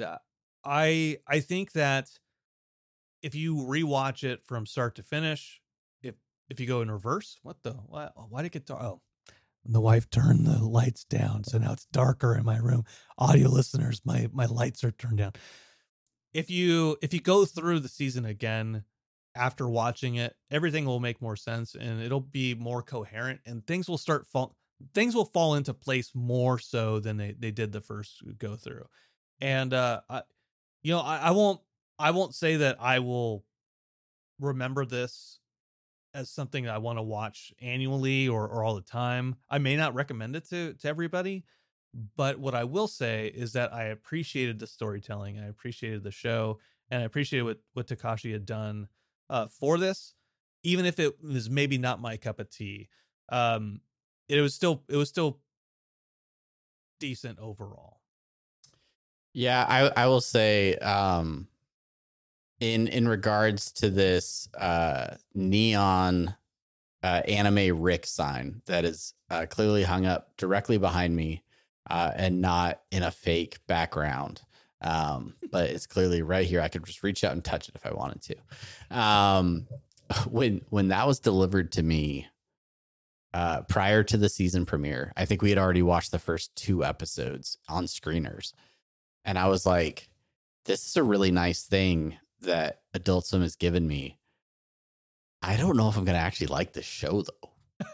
I I think that if you rewatch it from start to finish, if if you go in reverse, what the why why did it get dark? Oh, the wife turned the lights down, so now it's darker in my room. Audio listeners, my my lights are turned down. If you if you go through the season again after watching it, everything will make more sense and it'll be more coherent, and things will start fall. Things will fall into place more so than they, they did the first go through. And, uh, I, you know, I, I won't, I won't say that I will remember this as something I want to watch annually or, or all the time. I may not recommend it to, to everybody, but what I will say is that I appreciated the storytelling. I appreciated the show and I appreciated what, what Takashi had done, uh, for this, even if it was maybe not my cup of tea. Um, It was still it was still decent overall. Yeah, I I will say um in in regards to this uh neon uh anime Rick sign that is uh, clearly hung up directly behind me uh and not in a fake background. Um but it's clearly right here. I could just reach out and touch it if I wanted to. Um when when that was delivered to me Uh, prior to the season premiere, I think we had already watched the first two episodes on screeners. And I was like, this is a really nice thing that Adult Swim has given me. I don't know if I'm going to actually like this show, though.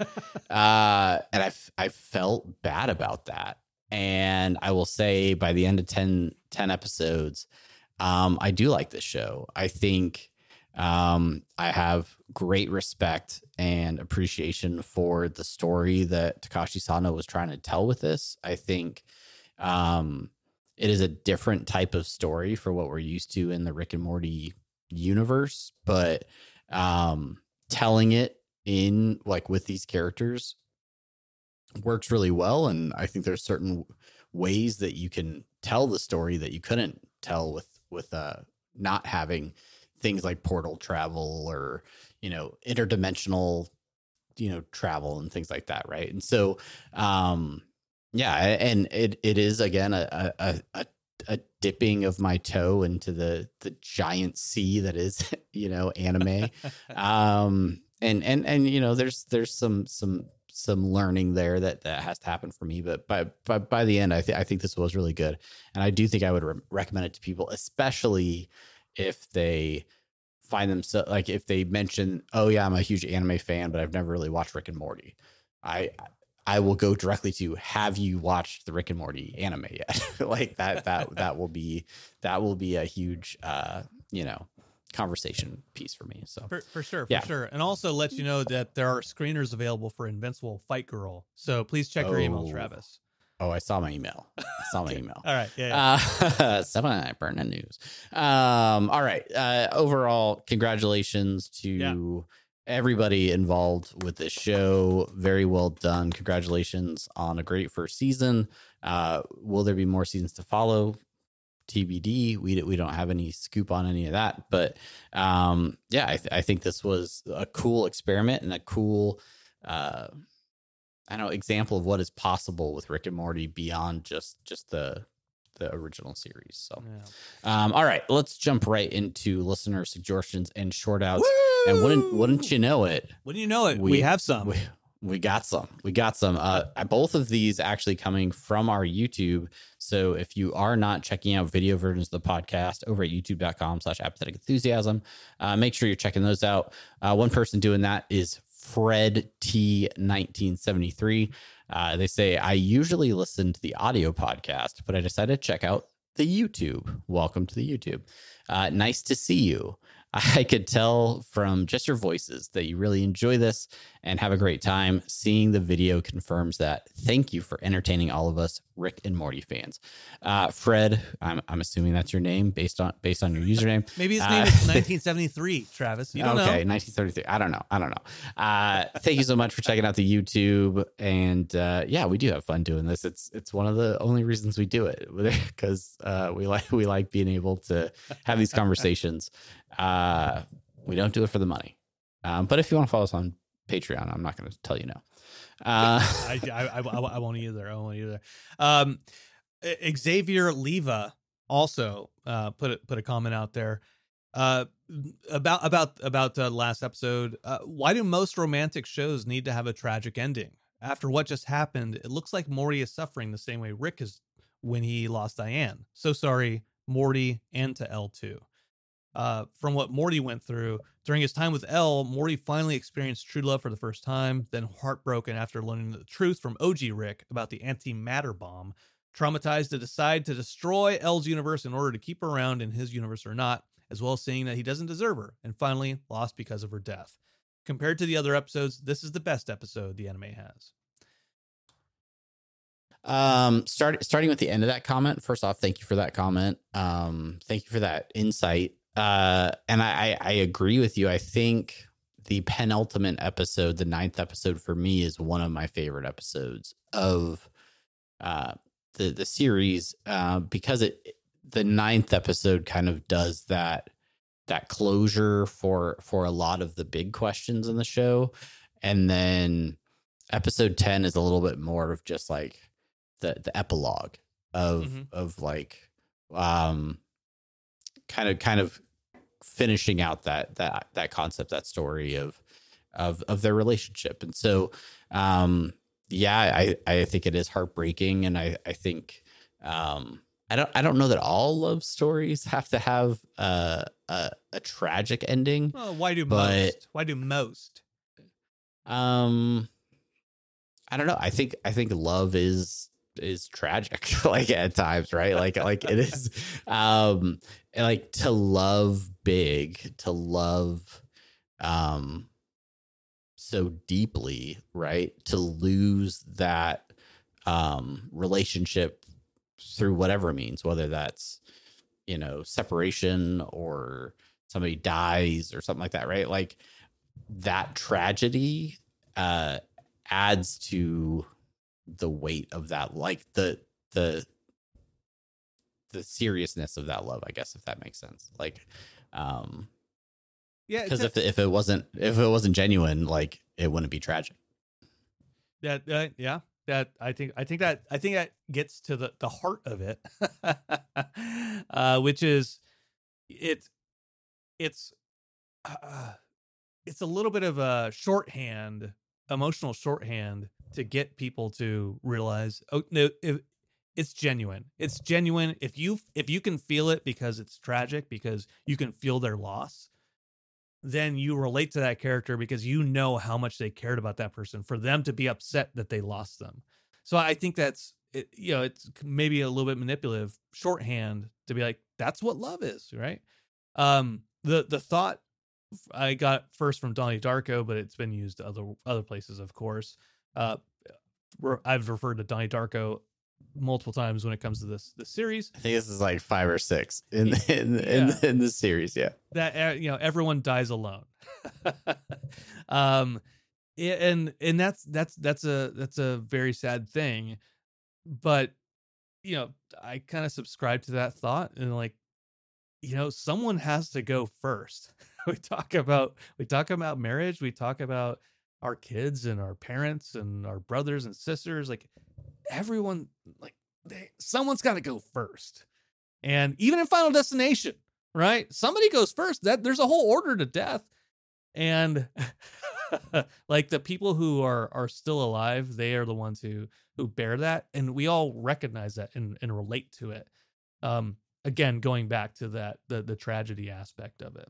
uh, and I, f- I felt bad about that. And I will say by the end of ten, ten episodes, um, I do like this show. I think um, I have great respect and appreciation for the story that Takashi Sano was trying to tell with this. I think um, it is a different type of story for what we're used to in the Rick and Morty universe, but um, telling it in like with these characters works really well. And I think there's certain ways that you can tell the story that you couldn't tell with, with uh, not having things like portal travel or, you know, interdimensional, you know, travel and things like that. Right. And so, um, yeah, and it, it is, again, a, a, a, a dipping of my toe into the, the giant sea that is, you know, anime. um, and, and, and, you know, there's, there's some, some, some learning there that that has to happen for me. But by by, by the end, I think I think this was really good, and I do think I would re- recommend it to people, especially if they find themselves like if they mention, oh yeah, I'm a huge anime fan, but I've never really watched Rick and Morty. I I will go directly to, have you watched the Rick and Morty anime yet? Like that that that will be that will be a huge uh you know conversation piece for me. So For, for sure, for yeah. sure. And also let you know that there are screeners available for Invincible Fight Girl. So please check your email, Oh. Travis. Oh, I saw my email. I saw my email. All right. Yeah. yeah. Uh, semi burning news. Um, all right. Uh, overall, congratulations to Yeah. everybody involved with this show. Very well done. Congratulations on a great first season. Uh, will there be more seasons to follow? T B D. We we don't have any scoop on any of that, but um, yeah, I, th- I think this was a cool experiment and a cool, uh, I don't know, example of what is possible with Rick and Morty beyond just just the the original series. So, Yeah. um, all right, let's jump right into listener suggestions and short outs. And wouldn't wouldn't you know it? Wouldn't you know it? We, have some. We, we got some. We got some. Uh, both of these actually coming from our YouTube. So if you are not checking out video versions of the podcast over at youtube.com slash apathetic enthusiasm, uh, make sure you're checking those out. Uh, one person doing that is Fred T nineteen seventy-three. Uh, they say, I usually listen to the audio podcast, but I decided to check out the YouTube. Welcome to the YouTube. Uh, nice to see you. I could tell from just your voices that you really enjoy this and have a great time. Seeing the video confirms that. Thank you for entertaining all of us Rick and Morty fans. Uh, Fred, I'm, I'm assuming that's your name based on based on your username. Maybe his Uh, name is nineteen seventy-three, Travis. You don't okay, know. nineteen thirty-three. I don't know. I don't know. Uh, thank you so much for checking out the YouTube. And uh, yeah, we do have fun doing this. It's it's one of the only reasons we do it, because uh, we like we like being able to have these conversations. Uh, we don't do it for the money. Um, but if you want to follow us on Patreon, I'm not going to tell you no. Uh, I, I, I, I won't either. I won't either. Um, Xavier Leva also uh, put a, put a comment out there uh, about about about uh, last episode. Uh, why do most romantic shows need to have a tragic ending? After what just happened, it looks like Morty is suffering the same way Rick is when he lost Diane. So sorry, Morty, and to L too. Uh, from what Morty went through during his time with Elle, Morty finally experienced true love for the first time, then heartbroken after learning the truth from O G Rick about the antimatter bomb, traumatized to decide to destroy Elle's universe in order to keep her around in his universe or not, as well as seeing that he doesn't deserve her, and finally lost because of her death. Compared to the other episodes, this is the best episode the anime has. Um, start, starting with the end of that comment. First off, thank you for that comment. Um, thank you for that insight. Uh, and I, I, I agree with you. I think the penultimate episode, the ninth episode for me, is one of my favorite episodes of uh, the, the series, uh, because it, the ninth episode kind of does that, that closure for, for a lot of the big questions in the show. And then episode ten is a little bit more of just like the, the epilogue of, mm-hmm. of like, um, kind of, kind of finishing out that, that, that concept, that story of, of, of their relationship. And so, um, yeah, I, I think it is heartbreaking. And I, I think, um, I don't, I don't know that all love stories have to have uh, a, a tragic ending. Well, why do but, most? Why do most? Um, I don't know. I think, I think love is, is tragic, like at times, right? Like, like it is, um, like to love big, to love, um, so deeply, right? To lose that, um, relationship through whatever means, whether that's, you know, separation or somebody dies or something like that, right? Like that tragedy, uh, adds to the weight of that, like the the the seriousness of that love, I guess, if that makes sense. Like, um, yeah, because if if it wasn't if it wasn't genuine, like it wouldn't be tragic. That uh, yeah, that I think I think that I think that gets to the the heart of it, uh, which is it it's uh, it's a little bit of a shorthand emotional shorthand to get people to realize, oh no, if, it's genuine. It's genuine. If you if you can feel it because it's tragic, because you can feel their loss, then you relate to that character because you know how much they cared about that person for them to be upset that they lost them. So I think that's, it, you know, it's maybe a little bit manipulative shorthand to be like, that's what love is, right? Um, the the thought I got first from Donnie Darko, but it's been used other other places, of course. Uh, I've referred to Donnie Darko multiple times when it comes to this this series. I think this is like five or six in in yeah. in, in the series. Yeah, that uh, you know, everyone dies alone. um, and and that's that's that's a that's a very sad thing. But you know, I kind of subscribe to that thought, and like, you know, someone has to go first. we talk about we talk about marriage. We talk about our kids and our parents and our brothers and sisters. Like, everyone, like they, someone's got to go first. And even in Final Destination, right? Somebody goes first. That there's a whole order to death. And like the people who are are still alive, they are the ones who who bear that, and we all recognize that and, and relate to it. Um, again, going back to that the the tragedy aspect of it.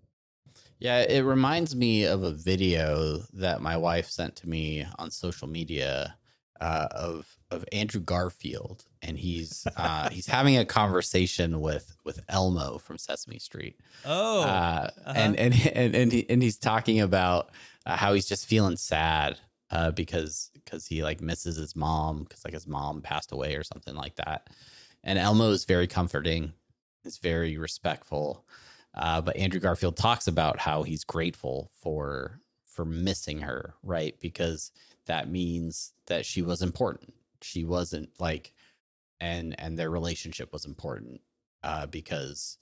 Yeah, it reminds me of a video that my wife sent to me on social media uh, of of Andrew Garfield, and he's uh, he's having a conversation with with Elmo from Sesame Street. Oh, uh, uh-huh. and and and and, he, and he's talking about uh, how he's just feeling sad uh, because because he like misses his mom because like his mom passed away or something like that. And Elmo is very comforting, is very respectful. Uh, but Andrew Garfield talks about how he's grateful for for missing her, right? Because that means that she was important. She wasn't like, and and their relationship was important uh, because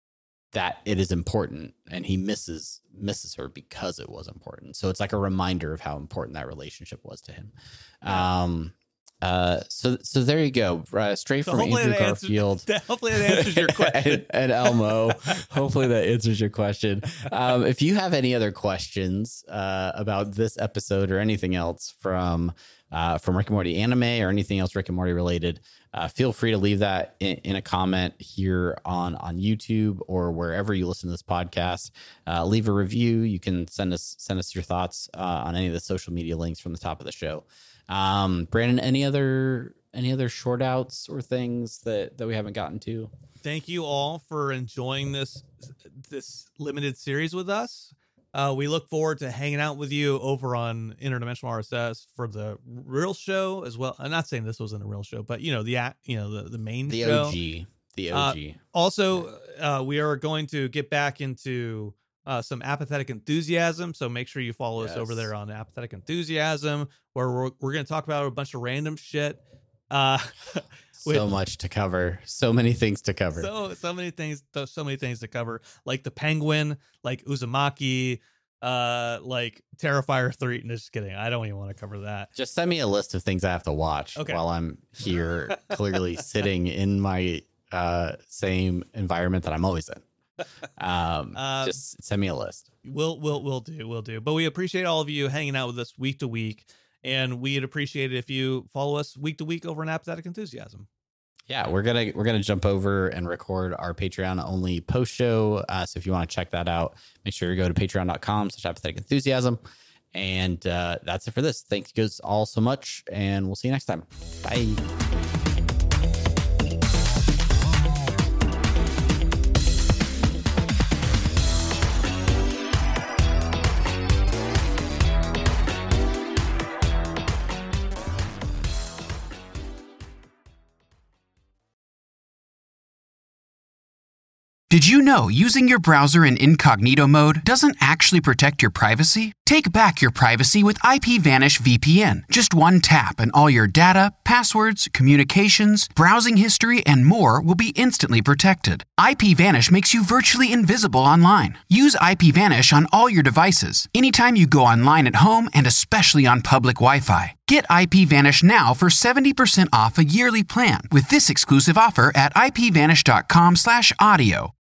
that it is important, and he misses misses her because it was important. So it's like a reminder of how important that relationship was to him. Um, Uh, so so there you go. Uh, straight so from Andrew Garfield. Answers, hopefully that answers your question. and, and Elmo. Hopefully that answers your question. Um, if you have any other questions uh, about this episode or anything else from uh, from Rick and Morty anime or anything else Rick and Morty related, uh, feel free to leave that in, in a comment here on on YouTube or wherever you listen to this podcast. Uh, leave a review. You can send us send us your thoughts uh, on any of the social media links from the top of the show. Um, Brandon, any other any other short outs or things that, that we haven't gotten to? Thank you all for enjoying this this limited series with us. Uh, we look forward to hanging out with you over on Interdimensional R S S for the real show as well. I'm not saying this wasn't a real show, but you know the you know the the main the show. O G, the O G. Uh, also, uh, we are going to get back into Uh, some Apathetic Enthusiasm, so make sure you follow yes. us over there on Apathetic Enthusiasm, where we're we're going to talk about a bunch of random shit. Uh, with, so much to cover, so many things to cover. So so many things, so many things to cover, like the Penguin, like Uzumaki, uh, like Terrifier three. No, just kidding. I don't even want to cover that. Just send me a list of things I have to watch okay. while I'm here, clearly sitting in my uh, same environment that I'm always in. um uh, just send me a list. We'll we'll we'll do we'll do. But we appreciate all of you hanging out with us week to week, and we'd appreciate it if you follow us week to week over an Apathetic Enthusiasm. Yeah, we're gonna we're gonna jump over and record our Patreon only post show. Uh, so if you want to check that out, make sure you go to patreon dot com slash apathetic enthusiasm. And uh, that's it for this. Thank you guys all so much, and we'll see you next time. Bye. Did you know using your browser in incognito mode doesn't actually protect your privacy? Take back your privacy with IPVanish V P N. Just one tap and all your data, passwords, communications, browsing history, and more will be instantly protected. IPVanish makes you virtually invisible online. Use IPVanish on all your devices, anytime you go online at home, and especially on public Wi-Fi. Get IPVanish now for seventy percent off a yearly plan with this exclusive offer at ipvanish dot com slash audio.